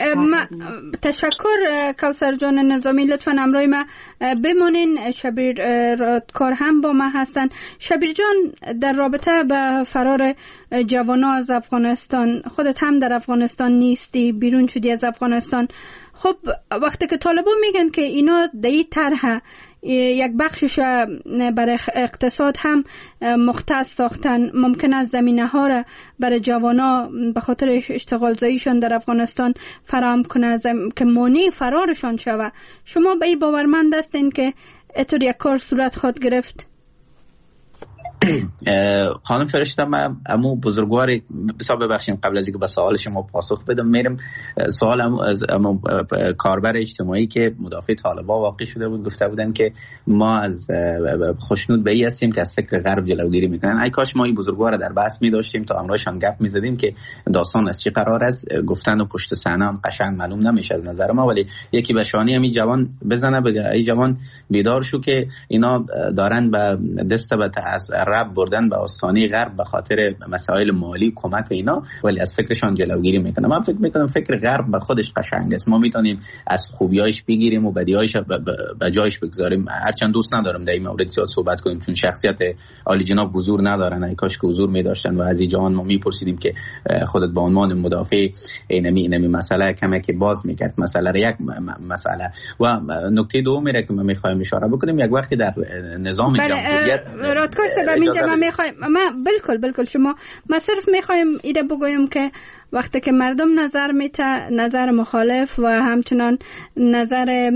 تشکر کوثر جان نظامی، لطفا همراه ما بمونین. شبیر رادکار هم با ما هستن. شبیر جان، در رابطه به فرار جوانا از افغانستان، خودت هم در افغانستان نیستی، بیرون شدی از افغانستان. خب وقتی که طالبان میگن که اینا در این طرح یک بخشش برای اقتصاد هم مختص ساختن، ممکن است زمینه ها را برای جوانا به خاطر اشتغال زاییشان در افغانستان فراهم کنه که مانع فرارشان شوه، شما به این باورمند هستین که اینطور یک کار صورت خود گرفت؟ خانم فرشته، من امو بزرگواری بسیار ببخشیم قبل از اینکه به سوال شما پاسخ بدم میرم سوال امو از امو کاربر اجتماعی که مدافع طالبان واقع شده بود، گفته بودن که ما از خوشنود به ای هستیم که از فکر غرب جلوگیری میکنن. ای کاش ما این بزرگوار در بحث می‌داشتیم تا امروزشان گپ می‌زدیم که داستان از چی قرار است. گفتن و پشت صحنه هم قشنگ معلوم نمیشه از نظر ما، ولی یکی به شانی همین جوان بزنه بگه ای جوان بیدار شو که اینا دارن به دست به از رب بردن به آستانه غرب به خاطر مسائل مالی کمک و اینا، ولی از فکرشان جلوگیری میکنه. من فکر میکنم فکر غرب به خودش قشنگ است، ما میتونیم از خوبیایش بگیریم و بدیایش به جایش بگذاریم. هرچند دوست ندارم در این مورد زیاد صحبت کنیم چون شخصیت عالی جناب حضور ندارن، ای کاش که حضور می‌داشتن و از این جوان ما میپرسیدیم که خودت به عنوان مدافع اینمی اینمی مسئله کمه که باز میکرد مسئله یک مسئله. و نکته دومی را که ما میخوایم اشاره بکنیم، یک وقتی در نظام جمهوریت رادکار صاحب اینجا ما میخوایم ما بالکل بالکل شما ما صرف میخوایم ایده بگویم که وقتی که مردم نظر میته نظر مخالف و همچنان نظر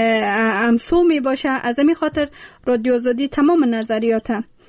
همسو می باشه، از همین خاطر رادیو آزادی تمام نظریات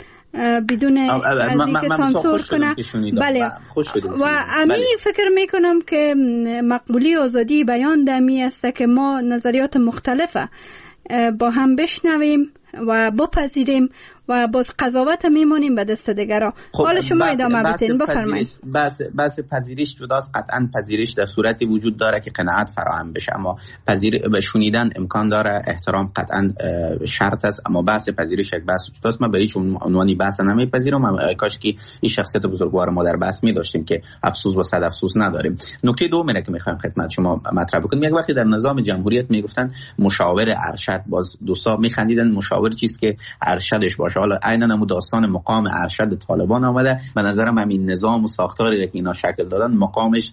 بدون از اینکه سانسور کنه. بله و امی فکر میکنم که مقبولی آزادی بیان دمی است که ما نظریات مختلفه با هم بشنویم و بپذیریم و باز قضاوت میمونیم به دست دیگرها. حالا شما ادامه بدین، بفرمایید. بس بس پذیرش جداست، قطعا پذیرش در صورتی وجود داره که قناعت فراهم بشه، اما پذیر به شنیدن امکان داره، احترام قطعا شرط است، اما بحث پذیرش یک بحث جداست. ما به هیچ عنوانی بحث نمیپذیرم، کاش که این شخصیت بزرگوار ما در بحث می داشتیم که افسوس و صد افسوس نداریم. نکته دومی که میخوایم خدمت شما مطرح بکنیم، یک وقتی در نظام جمهوریت میگفتن مشاور ارشد، باز دوستا میخندیدن مشاور چیست که ارشدش باشه. حالا عیناً هم داستان مقام ارشد طالبان آمده. به نظرم همین نظام و ساختاری که اینا شکل دادن مقامش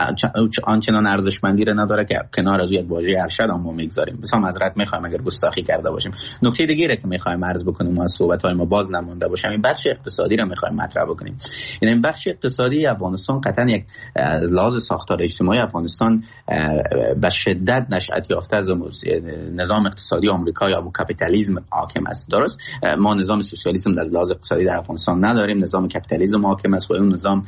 آنچنان ارزشمندی را نداره که کنار از یک واژه ارشد هم ما میگذاریم. بسیار معذرت میخوایم اگر گستاخی کرده باشیم. نکته دیگه که میخوایم عرض بکنیم و از صحبت‌های ما باز نمونده باشه، این بخش اقتصادی را میخوایم مطرح بکنیم. این بخش اقتصادی افغانستان قطعاً یک لحاظ ساختار اجتماعی افغانستان به شدت نشأت یافته از نظام اقتصادی آمریکا یا کاپیتالیسم حاکم است. درست ما نظام سوسیالیسم از لحاظ اقتصادی در افغانستان نداریم، نظام کاپیتالیسم حاکم است و اون نظام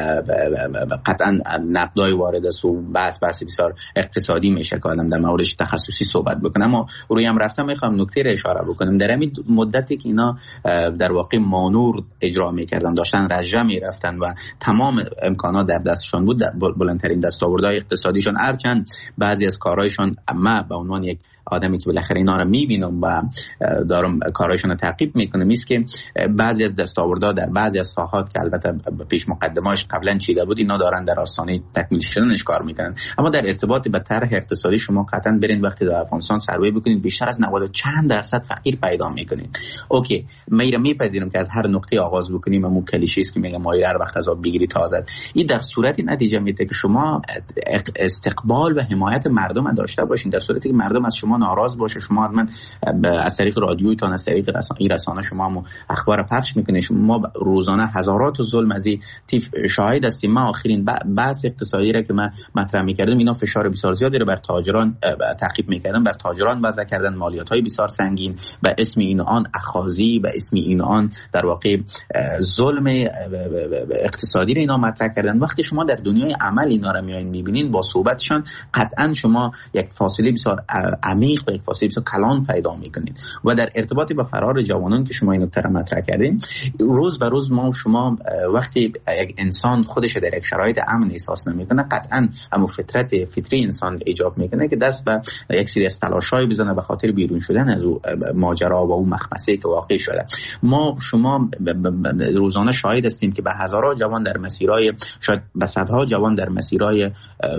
قطعا نقدای وارد است و بحث بحث بسیار اقتصادی میشه که آدم در موردش تخصصی صحبت بکنه. اما روی هم رفتم میخوام نکته را اشاره بکنم. در همین مدتی که اینا در واقع مانور اجرا میکردن، داشتن رژه میرفتن و تمام امکانات در دستشان بود، در بلندترین دستاوردهای اقتصادیشان، هرچند بعضی از کارهایشان ما به عنوان یک آدمی که بالاخره اینا رو میبینم و دارم کارهایشون رو تعقیب میکنم است که بعضی از دستاوردها در بعضی از ساحات که البته پیش مقدمه‌اش قبلا چیده بود اینا دارن در آستانه تکمیل شدنش کار میکنن. اما در ارتباط به طرح اقتصادی شما قطعا برین وقتی در افغانستان سروی بکنید بیشتر از نود چند درصد فقیر پیدا میکنید. اوکی میرم میپذیرم که از هر نقطه آغاز بکنیم، اما کلیشه است که میگم مایره هر وقت از آب بگیری تازه. این در صورتی نتیجه میده که شما استقبال و حمایت مردم داشته باشین. در صورتی که مردم از شما ناراض باشه، شما حتما از طریق رادیوی تا از طریق رسانه رسانه شما هم اخبار پخش میکنید. ما روزانه هزارات ظلم از این تیف شاهد هستیم. ما آخرین بحث اقتصادی را که ما مطرح میکردم، اینا فشار بسیار زیادی رو بر تاجران تعقیب میکردن، بر تاجران وضع کردن، مالیات های بسیار سنگین به اسم این آن اخاذی، به اسم این آن در واقع ظلم اقتصادی رو اینا مطرح کردن. وقتی شما در دنیای عمل اینا رو میایین میبینین با صحبتشان، قطعا شما یک فاصله بسیار عمیق و یک فاصله بسیار کلان پیدا میکنید. و در ارتباطی با فرار جوانان که شما این نکته رو مطرح کردین، روز به روز ما شما وقتی یک انسان خودش در یک شرایط امن احساس نمیکنه، قطعا اما فطرت فطری انسان ایجاب میکنه که دست به یک سری از تلاش‌های بزنه به خاطر بیرون شدن از اون ماجرا و اون مخمسه که واقع شده. ما شما روزانه شاهد هستیم که به هزارها جوان در مسیرهای، شاید به صدها جوان در مسیرهای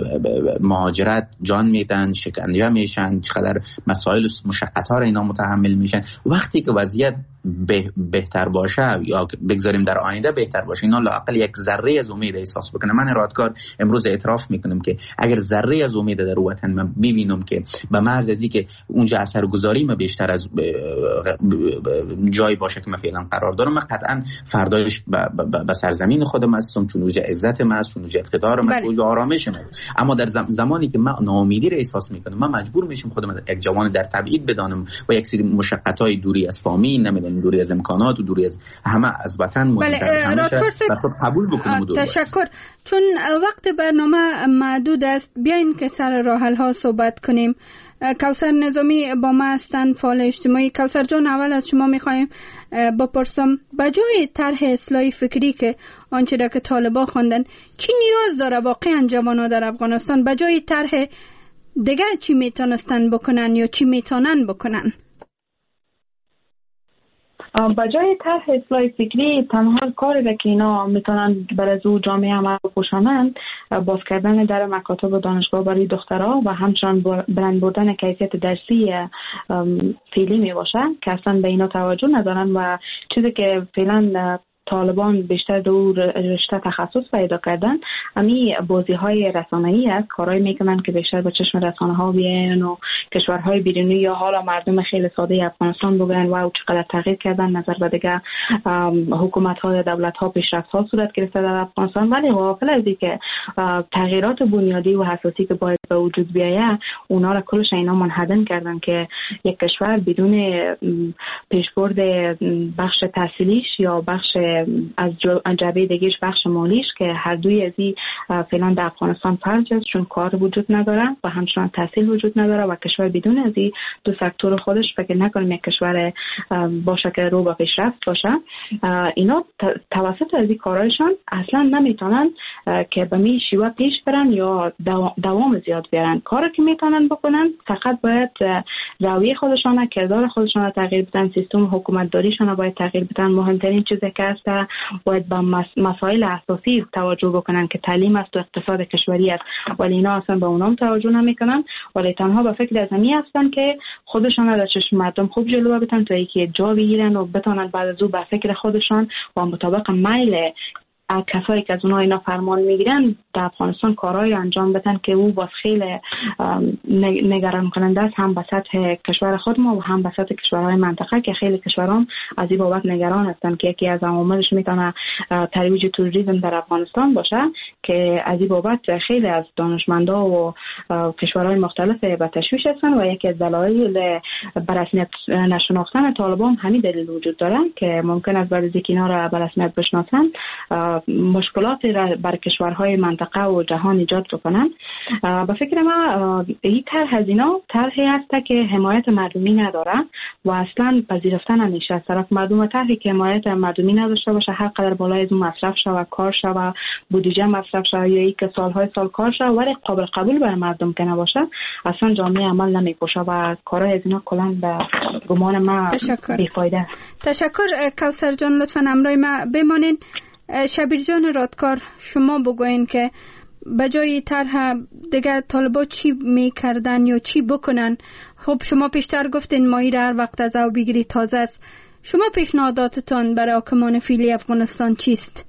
مهاجرت جان میدن، شکنجه میشن، چقدر مسائل و مشقت‌ها را اینا متحمل میشن. وقتی که وضعیت به بهتر باشه یا بگذاریم در آینده بهتر باشه، اینا لااقل یک ذره از امید احساس بکنه. من رادکار امروز اعتراف میکنم که اگر ذره از امید در وطن من ببینم که به محض از اینکه اونجا اثرگذاری ما بیشتر از جایی باشه که من فعلا قرار دارم، من قطعا فردایش به سرزمین خودم هستم، چون اونجا عزت من است، چون اونجا اقتدار من است، اونجا آرامش من است. اما در زمانی که من ناامیدی را احساس میکنم، من مجبور میشم خودم یک جوان در تبعید بدانم و یک سری مشقت‌های دوری از فامیل، نمیدونم باشیم، دوری از امکانات و دوری از همه از وطن مهمتر و خود قبول بکنیم. تشکر. چون وقت برنامه محدود است، بیاین که سر راه حل ها صحبت کنیم. کوثر نظامی با ما هستن، فعال اجتماعی. کوثر جان، اول از شما میخوایم بپرسم بجای طرح اصلاح فکری که آنچه را که طالبان خواندن، چی نیاز داره واقعا جوانان در افغانستان؟ بجای طرح دیگه چی میتونستن بکنن یا چی میتونن بکنن؟ بجای طرح اصلاح فکری، تنها کاری که اینا میتونن برای او جامعه عمل بپوشانند باز کردن در مکاتب و دانشگاه برای دخترها و همچنان بلند بردن کیفیت درسی فعلی می باشه که اصلا به اینا توجه ندارن و چیزی که فعلا طالبان بیشتر دور رشته تخصص پیدا کردن امی بازی های رسانه‌ای است، کارهای میکنن که بیشتر با چشم رسانه ها بیان و کشورهای بیرونی یا حالا مردم خیلی ساده افغانستان بگن و چقدر تغییر کردن نظر به دیگه حکومت ها یا دولت ها پیشرفت ها صورت گرفته در افغانستان، ولی غافل از اینکه تغییرات بنیادی و اساسی که باید به وجود بیاید اونا را کلش اینا منهدم کردن که یک کشور بدون پیشبرد بخش تحصیلیش یا بخش از جنبه دیگهش بخش مالیش که هر دوی از این فعلا در افغانستان فرج است، چون کار وجود نداره و همچنان تحصیل وجود نداره و کشور بدون از این دو سکتور خودش فکر نکنیم یک کشور باشه که رو به پیشرفت باشه. اینا توسط از این کارهایشان اصلا نمیتونن که به می شیوه پیش برن یا دوام زیاد بیارن. کاری که میتونن بکنن فقط باید رویه خودشان، کردار خودشان تغییر بدن، سیستم حکومت داریشان باید تغییر بدن. مهمترین چیزی که هست باید به مسائل اساسی توجه بکنن که تعلیم است و اقتصاد کشوری است، ولی اینا اصلا به اونام توجه نمیکنن، ولی تنها به فکر از همی هستن که خودشان در چشم مردم خوب جلوه بدن تا اینکه جا بگیرن و بتونن بعد از او به فکر خودشان و مطابق میل کسایی که از اونها اینا فرمان میگیرن در افغانستان کارهای انجام بدن که او باز خیلی نگران کننده است، هم به سطح کشور خود ما و هم به سطح کشورهای منطقه که خیلی کشورام از این بابت نگران هستن که یکی از عواملش میتونه ترویج توریسم در افغانستان باشه که از این بابت خیلی از دانشمندا و کشورهای مختلف به تشویش هستن و یکی از دلایل به رسمیت نشناختن طالبان همین دلیل وجود داره که ممکن است بعد از اینکه اینا را به رسمیت بشناسن مشکلاتی را بر کشورهای منطقه و جهان ایجاد بکنن. به فکر ما این طرح از اینا طرحی است که حمایت مردمی نداره و اصلا پذیرفتن نمیشه از طرف مردم. طرحی که حمایت مردمی نداشته باشه، هر قدر بالای از اون مصرف شوه، کار شوه، بودجه مصرف شوه یا اینکه سالهای سال کار شوه ولی قابل قبول برای مردم که نباشه، اصلا جامعه عمل نمیپوشه و کارهای از اینا کلا به گمان ما بیفایده. تشکر کوثر جان، لطفا همراه ما بمانین. شبیر جان رادکار، شما بگوین که بجای طرح دیگه طالبا چی میکردن یا چی بکنن؟ خب شما پیشتر گفتین مایی را هر وقت از او بگیری تازه است. شما پیشنهاداتتان برای حاکمان فعلی افغانستان چیست؟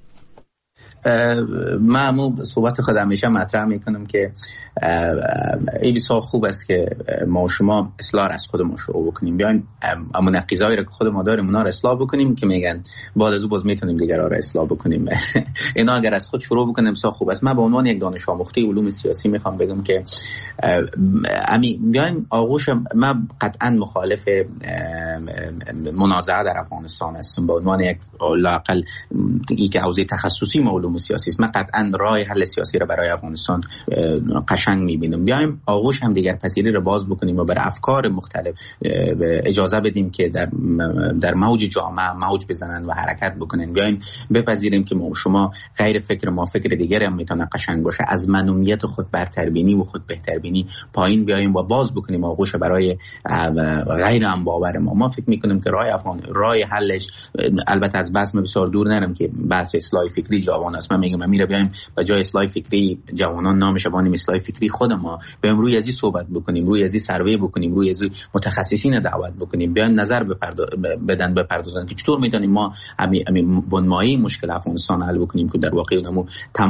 من همون صحبت خود همیشه مطرح میکنم که این بسیار خوب است که ما و شما اصلاح از خودمون شروع بکنیم، بیایم اما نقیضایی رو که خود ما داریم اونا رو اصلاح بکنیم که میگن بعد از او باز میتونیم دیگرها رو اصلاح بکنیم. اینا اگر از خود شروع بکنیم بسیار خوب است. من به عنوان یک دانش آموخته علوم سیاسی میخوام بگم که امی بیایم آغوش، من قطعا مخالف منازعه در افغانستان هستم به عنوان یک لااقل یک حوزه تخصصی علوم سیاسی است. من قطعا راه حل سیاسی را برای افغانستان قشنگ میبینم. بیایم آغوش هم دیگر پذیری را باز بکنیم و بر افکار مختلف اجازه بدیم که در در موج جامعه موج بزنن و حرکت بکنن. بیایم بپذیریم که ما شما غیر فکر ما فکر دیگری هم میتونه قشنگ باشه، از منومیت خود برتربینی و خود بهتربینی پایین بیایم و باز بکنیم آغوش برای غیر هم باور ما. ما فکر میکنیم که راه افغان راه حلش البته از بحث بسیار دور نرم که بحث اصلاح فکری جوان است. من میگم میره بیایم به جای اصلاح فکری جوانان نامش بانیم اصلاح فکری خود ما بیایم روی ازی صحبت بکنیم، روی ازی سروی بکنیم، روی ازی متخصصین دعوت بکنیم، بیایم نظر بپرداز بدن بپردازن که چطور میتونیم ما همین همین بنمایی مشکل افغانستان حل بکنیم که در واقع اونمو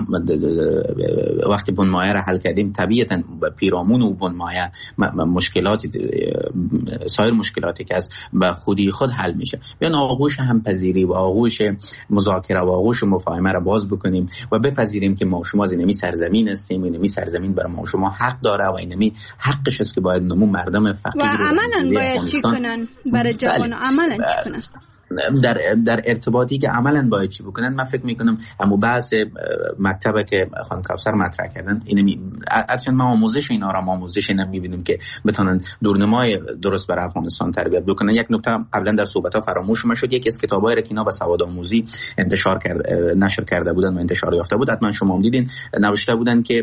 وقتی بنمایه را حل کردیم طبیعتا پیرامون و بنمایه مشکلات سایر مشکلاتی که از به خودی خود حل میشه. بیاین آغوش همپذیری و آغوش مذاکره و آغوش مفاهمه را باز بکنیم و بپذیریم که ما شما از اینمی سرزمین هستیم، اینمی سرزمین برای ما شما حق داره و اینمی حقش است که باید نمو مردم فقیر و عملاً باید چی کنن برای جوان؟ عملاً چی کنن؟ در در ارتباطی که عملا باید چی بکنن، من فکر میکنم همون بحث مکتبه که خانم کوثر مطرح کردن، اینمی اصلا ما آموزش اینا را ما آموزش اینا میبینیم که بتونن دورنمای درست برای افغانستان تربیت بکنن. یک نکته قبلا در صحبت‌ها فراموش شد، یکی از کتاب‌های را که اینا به سواد آموزی انتشار کرده نشر کرده بودن و انتشار یافته بود، حتما شما هم دیدین، نوشته بودن که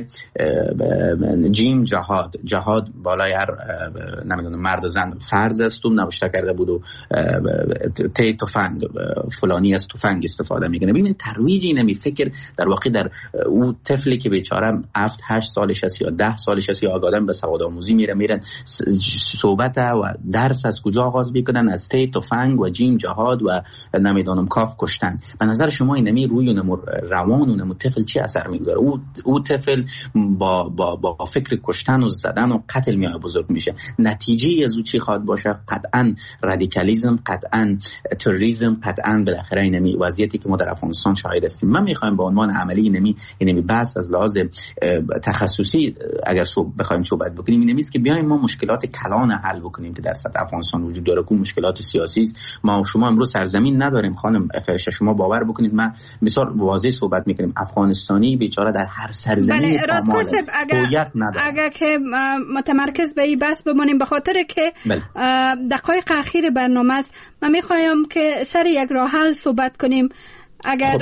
جیم جهاد جهاد بالای هر نمیدونم مرد و زن فرض است، و نوشته کرده بود و تی تفنگ فلانی از تفنگ استفاده میکنه. ببین ترویج اینمی فکر در واقع در او طفلی که بیچاره هفت هشت سالش است یا ده سالش است یا آگادن به سواد آموزی میره میرن صحبت و درس از کجا آغاز میکنن؟ از تی تفنگ و جیم جهاد و نمیدونم کاف کشتن. به نظر شما اینمی روی اون روان اون طفل چی اثر میگذاره؟ او او طفل با با با فکر کشتن و زدن و قتل میاد بزرگ میشه. نتیجه از او چی خواهد باشه؟ قطعا رادیکالیسم، قطعا تروریسم، قطعا بالاخره اینمی وضعیتی که ما در افغانستان شاهد هستیم. من میخوایم به عنوان عملی اینمی اینمی بحث از لحاظ تخصصی اگر بخوایم صحبت بکنیم، اینمی است که بیایم ما مشکلات کلان حل بکنیم که در سطح افغانستان وجود داره، که مشکلات سیاسی است. ما و شما امروز سرزمین نداریم خانم فرشته، شما باور بکنید من مثال واضح صحبت میکنیم، افغانستانی بیچاره در هر سرزمین کامل اگر اگر که متمرکز به این بحث بمانیم، به خاطر که بله. دقایق اخیر برنامه است، من میخوایم که سر یک راه حل صحبت کنیم. اگر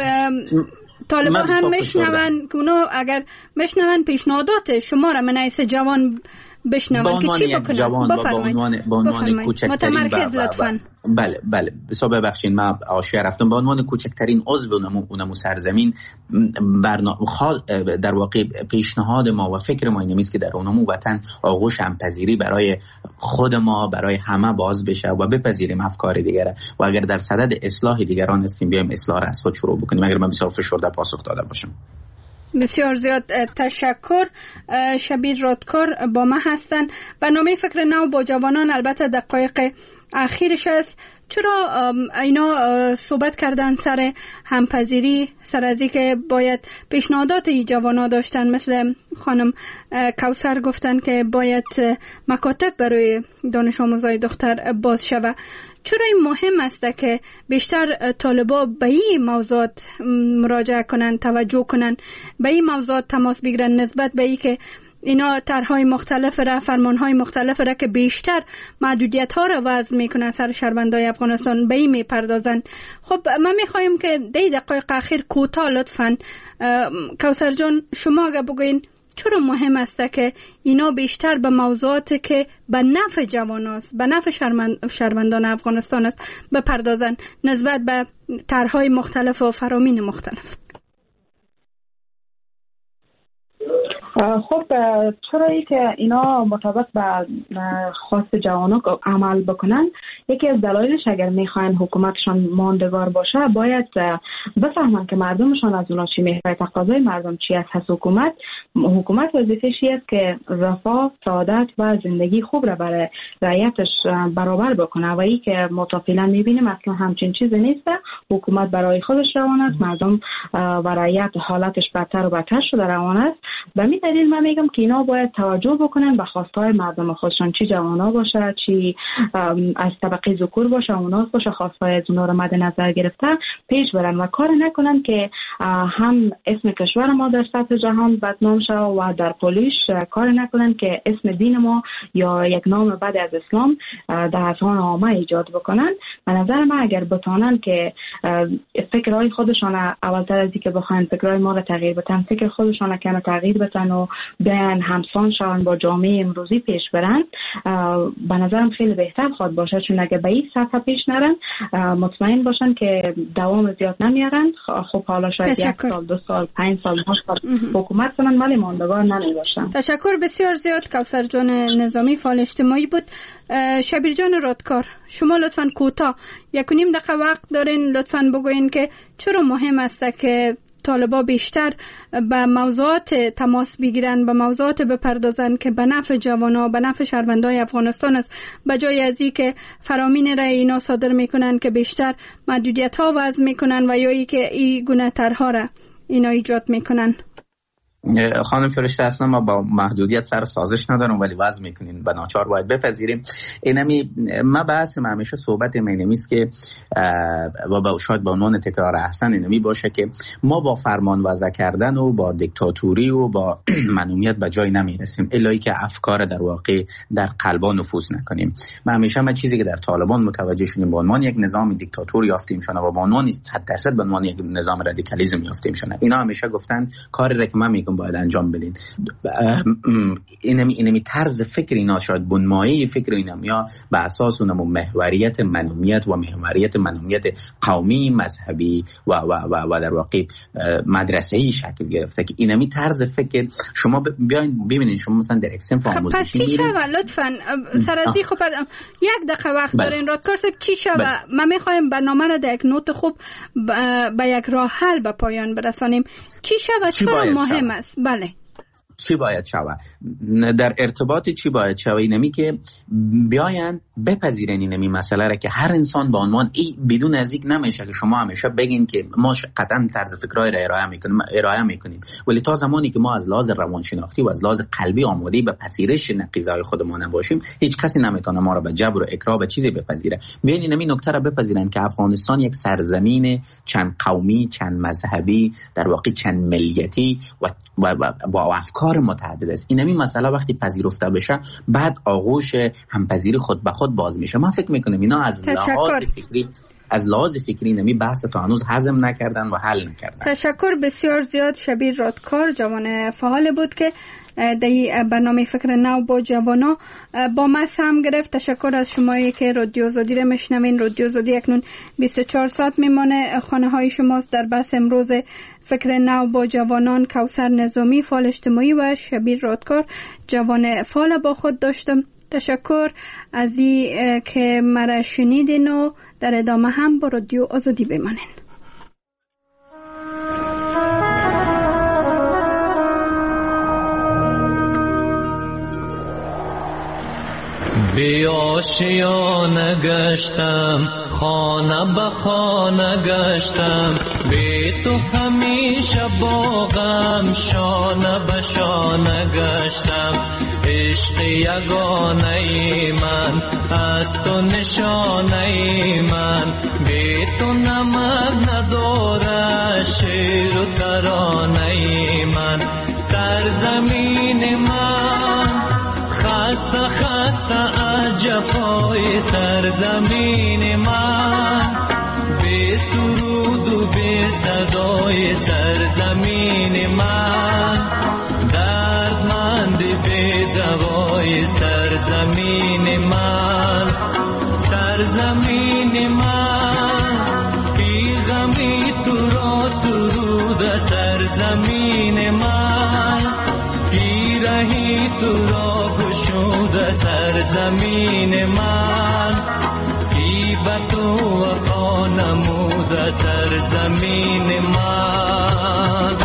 طالبان هم میشنون که اونا اگر میشنون پیشنهادات شما را من ایسه جوان بشنون که چی بکنن، بفرمایید. به عنوان کوچکترین متمرکز لطفاً. بله بله بسا ببخشید من آشیا رفتم. به عنوان کوچکترین عضو اونمو سرزمین برنامه در واقع پیشنهاد ما و فکر ما اینه که در اونمو وطن آغوش همپذیری برای خود ما برای همه باز بشه و بپذیریم افکار دیگره و اگر در صدد اصلاح دیگران هستیم بیایم اصلاح را از خود شروع بکنیم. اگر من بسیار فشرده پاسخ داده باشم. بسیار زیاد تشکر. شبیر رادکار با ما هستن. برنامه فکر نو با جوانان البته دقایق اخیرش است. چرا اینا صحبت کردن سر همپذیری، سر از که باید پیشنهادات جوانا داشتن، مثل خانم کوثر گفتن که باید مکاتب برای دانش آموزای دختر باز شوه. چرا این مهم است که بیشتر طالبا به این موضوعات مراجعه کنن، توجه کنن، به این موضوعات تماس بگیرن، نسبت به این که اینا طرح‌های مختلف را، فرمان‌های مختلف را که بیشتر محدودیت‌ها را وضع می‌کنه سر شهروندای افغانستان به این می‌پردازن. خب من می‌خوایم که ده دقایق اخیر کوتاه لطفاً کوثر جان شما اگه بگوین چرا مهم است که اینا بیشتر به موضوعاتی که به نفع جواناست، به نفع شهروندان افغانستان است بپردازن نسبت به طرح‌های مختلف و فرامین مختلف. خب چرا ای که اینا مطابق به خواست جوانان عمل بکنن، یکی از دلایلش اگر میخواین حکومتشان ماندگار باشه باید بفهمن که مردمشان از اونا چی میخواد، تقاضای مردم چی است. هست حکومت حکومت وظیفه‌ش است که رفاه، سعادت و زندگی خوب را برای رعیتش برابر بکنه و ای که متفیلا میبینیم اصلا همچین چیزی نیست. حکومت برای خودش روان است، مردم و رعیت حالتش بدتر و بدتر شده روان است. به می دلیل من میگم که اینا باید توجه بکنن به خواستهای مردم خودشان، چی جوانا باشه، چی از طبقه ذکور باشه، اوناس باشه، خواستهای از اونا رو مد نظر گرفته پیش برن و کار نکنن که هم اسم کشور ما در سطح جهان بدنام شه و در پولیش کار نکنن که اسم دین ما یا یک نام بد از اسلام در اذهان عامه ایجاد بکنن. به نظر من اگر بتونن که فکرهای خودشان اولتر از اینکه بخواین فکرهای ما رو تغییر بدن، فکر خودشان کم تغییر بدن و بیان همسان شون با جامعه امروزی پیش برن، به نظرم خیلی بهتر خواهد باشه. چون اگه به این سطح پیش نرن مطمئن باشن که دوام زیاد نمیارن. خب حالا شاید یک سال، دو سال، پنج سال حکومت کنن ولی ماندگار نمی باشن. تشکر بسیار زیاد. کوثر جان نظامی فعال اجتماعی بود. شبیر جان رادکار شما لطفاً کوتاه یک و نیم دقیقه وقت دارین، لطفاً بگوین که چرا مهم است که طالبا بیشتر به موضوعات تماس بگیرن، به موضوعات بپردازن که به نفع جوانا، به نفع شهروندای افغانستان است، به جای از این که فرامین را اینا صادر میکنن که بیشتر محدودیت ها وضع میکنن و یا ای که این گونه طرحها را اینا ایجاد میکنن. خانم فرشته اصلا ما با محدودیت سر سازش ندارم، ولی وضع میکنین به ناچار باید بپذیریم. اینمی ما بحث ما همیشه صحبت اینمی است که و با شاید با عنوان تکرار احسن اینمی باشه که ما با فرمان وضع کردن و با دیکتاتوری و با منومیت به جای نمیرسیم الا که افکار در واقع در قلبا نفوذ نکنیم. ما همیشه ما چیزی که در طالبان متوجه شدیم به عنوان یک نظام دیکتاتوری یافتیم شونه و به عنوان صد درصد به عنوان یک نظام رادیکالیسم یافتیم شونه. اینا همیشه گفتن کاری را که من میگم باید انجام بدین. اینمی اینمی طرز فکر اینا شاید بنمایه فکر اینا یا به اساس اونم محوریت منومیت و محوریت منومیت قومی مذهبی و و و, و در واقع مدرسه‌ای شکل گرفته که اینمی طرز فکر شما بیاین ببینید. شما مثلا در اکسنف آموزشی پس چی شوه لطفاً سرازی خوب یک دقیقه وقت دارین رادکار صاحب چی شوه؟ ما میخوایم برنامه را در یک نوت خوب به یک راه حل به پایان برسانیم. چی شوه؟ چرا مهم است؟ بله چی باید شود در ارتباط چی باید شود؟ اینمی که بیاین بپذیرن اینمی مسئله را که هر انسان با عنوان ای بدون از یک نمیشه که شما همیشه بگین که ما قطعا طرز فکرای را ارائه میکنیم ارائه میکنیم ولی تا زمانی که ما از لحاظ روانشناختی و از لحاظ قلبی آماده به پذیرش نقیضه‌های خودمان نباشیم هیچ کسی نمیتونه ما را به جبر و اکراه به چیزی بپذیره. بیاین اینمی نکته را بپذیرن که افغانستان یک سرزمین چند قومی چند مذهبی در واقع چند ملیتی و با افکار متعدد است. اینمی مسئله وقتی پذیرفته بشه بعد آغوش همپذیری خود به خود باز میشه. من فکر میکنم اینا از لحاظ فکری از لحاظ فکری نمی بحث تا هنوز هضم نکردن و حل نکردن. تشکر بسیار زیاد. شبیر رادکار جوان فعال بود که در برنامه فکر نو با جوانا با ما سهم گرفت. تشکر از شمایی که رادیو آزادی را میشنوین. رادیو آزادی اکنون بیست و چهار ساعت میمانه خانه های شماست. در بحث امروز فکر نو با جوانان کوثر نظامی فعال اجتماعی و شبیر رادکار جوان فعال با خود داشتم. تشکر از این که مرا شنیدین و در ادامه هم با رادیو آزادی بمانین. بی آشیانه گشتم خانه به خانه گشتم بی تو همیشه باغم شانه به شانه گشتم عشق یگانه ای من از تو نشانه ای من بی تو نمک نداره شعر و ترانه ای من سرزمین من خسته خسته عجبای سرزمین من بی سرود و بی صدای سرزمین من دردمند بی دوای سرزمین من سرزمین من بی غمی تو را سرود سرزمین من بی رهی تو را گشود سرزمین من بی بتو وفا نمود سرزمین من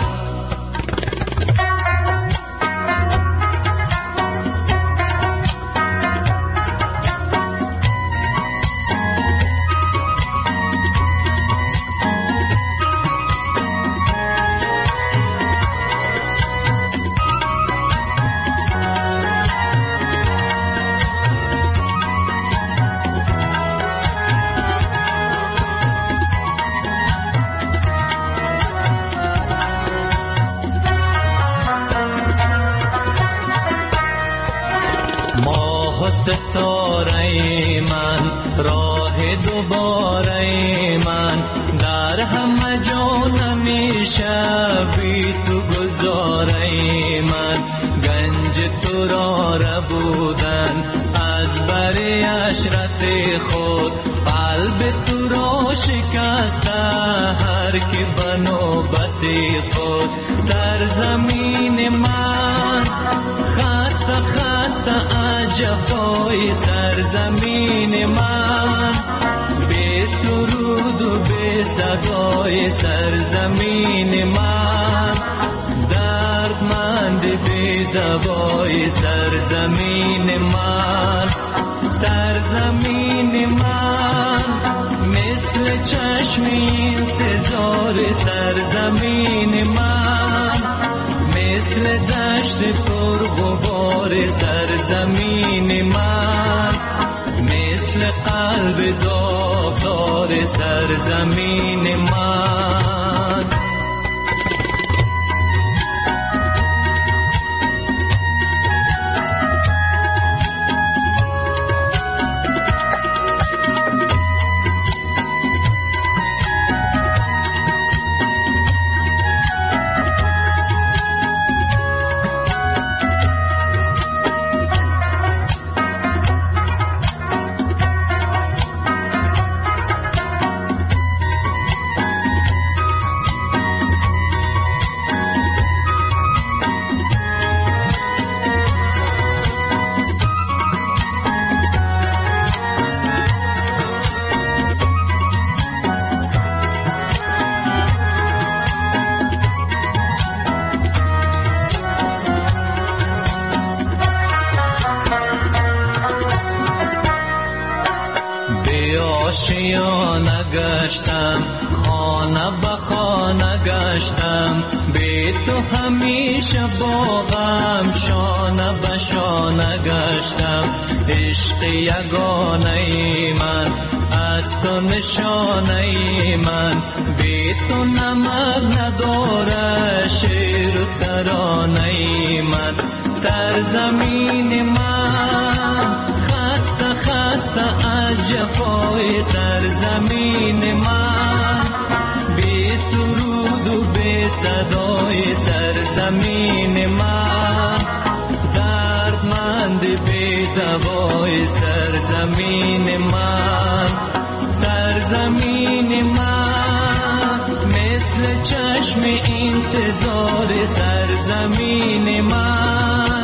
ستاره من راه دوباره من در همه جا نمیشه بی تو گذاره من گنج تو را ربودن از بری عشرت خود قلب تو را شکسته هر کی بنوبت خود سرزمین من خسته خسته عجبای سرزمین من بی سرود و بی صدای سرزمین من دردمند بی دوای سرزمین من سرزمین من مثل چشم انتظار سرزمین من مثل دشت پرغبار سرزمین من، مثل قلب داغدار سرزمین من. آشیانه گشتم، خانه به خانه گشتم، بی تو همیشه با غم شانه به شانه گشتم. عشق یگانه ای من، از تو نشانه ای من، بی تو نمک نداره شعر و ترانه ای من. سرزمین من خسته خسته از جفای سرزمین من، بی سرود و بی صدای سرزمین من، دردمند بی دوای سرزمین من. سرزمین من مثل چشم انتظار سرزمین من.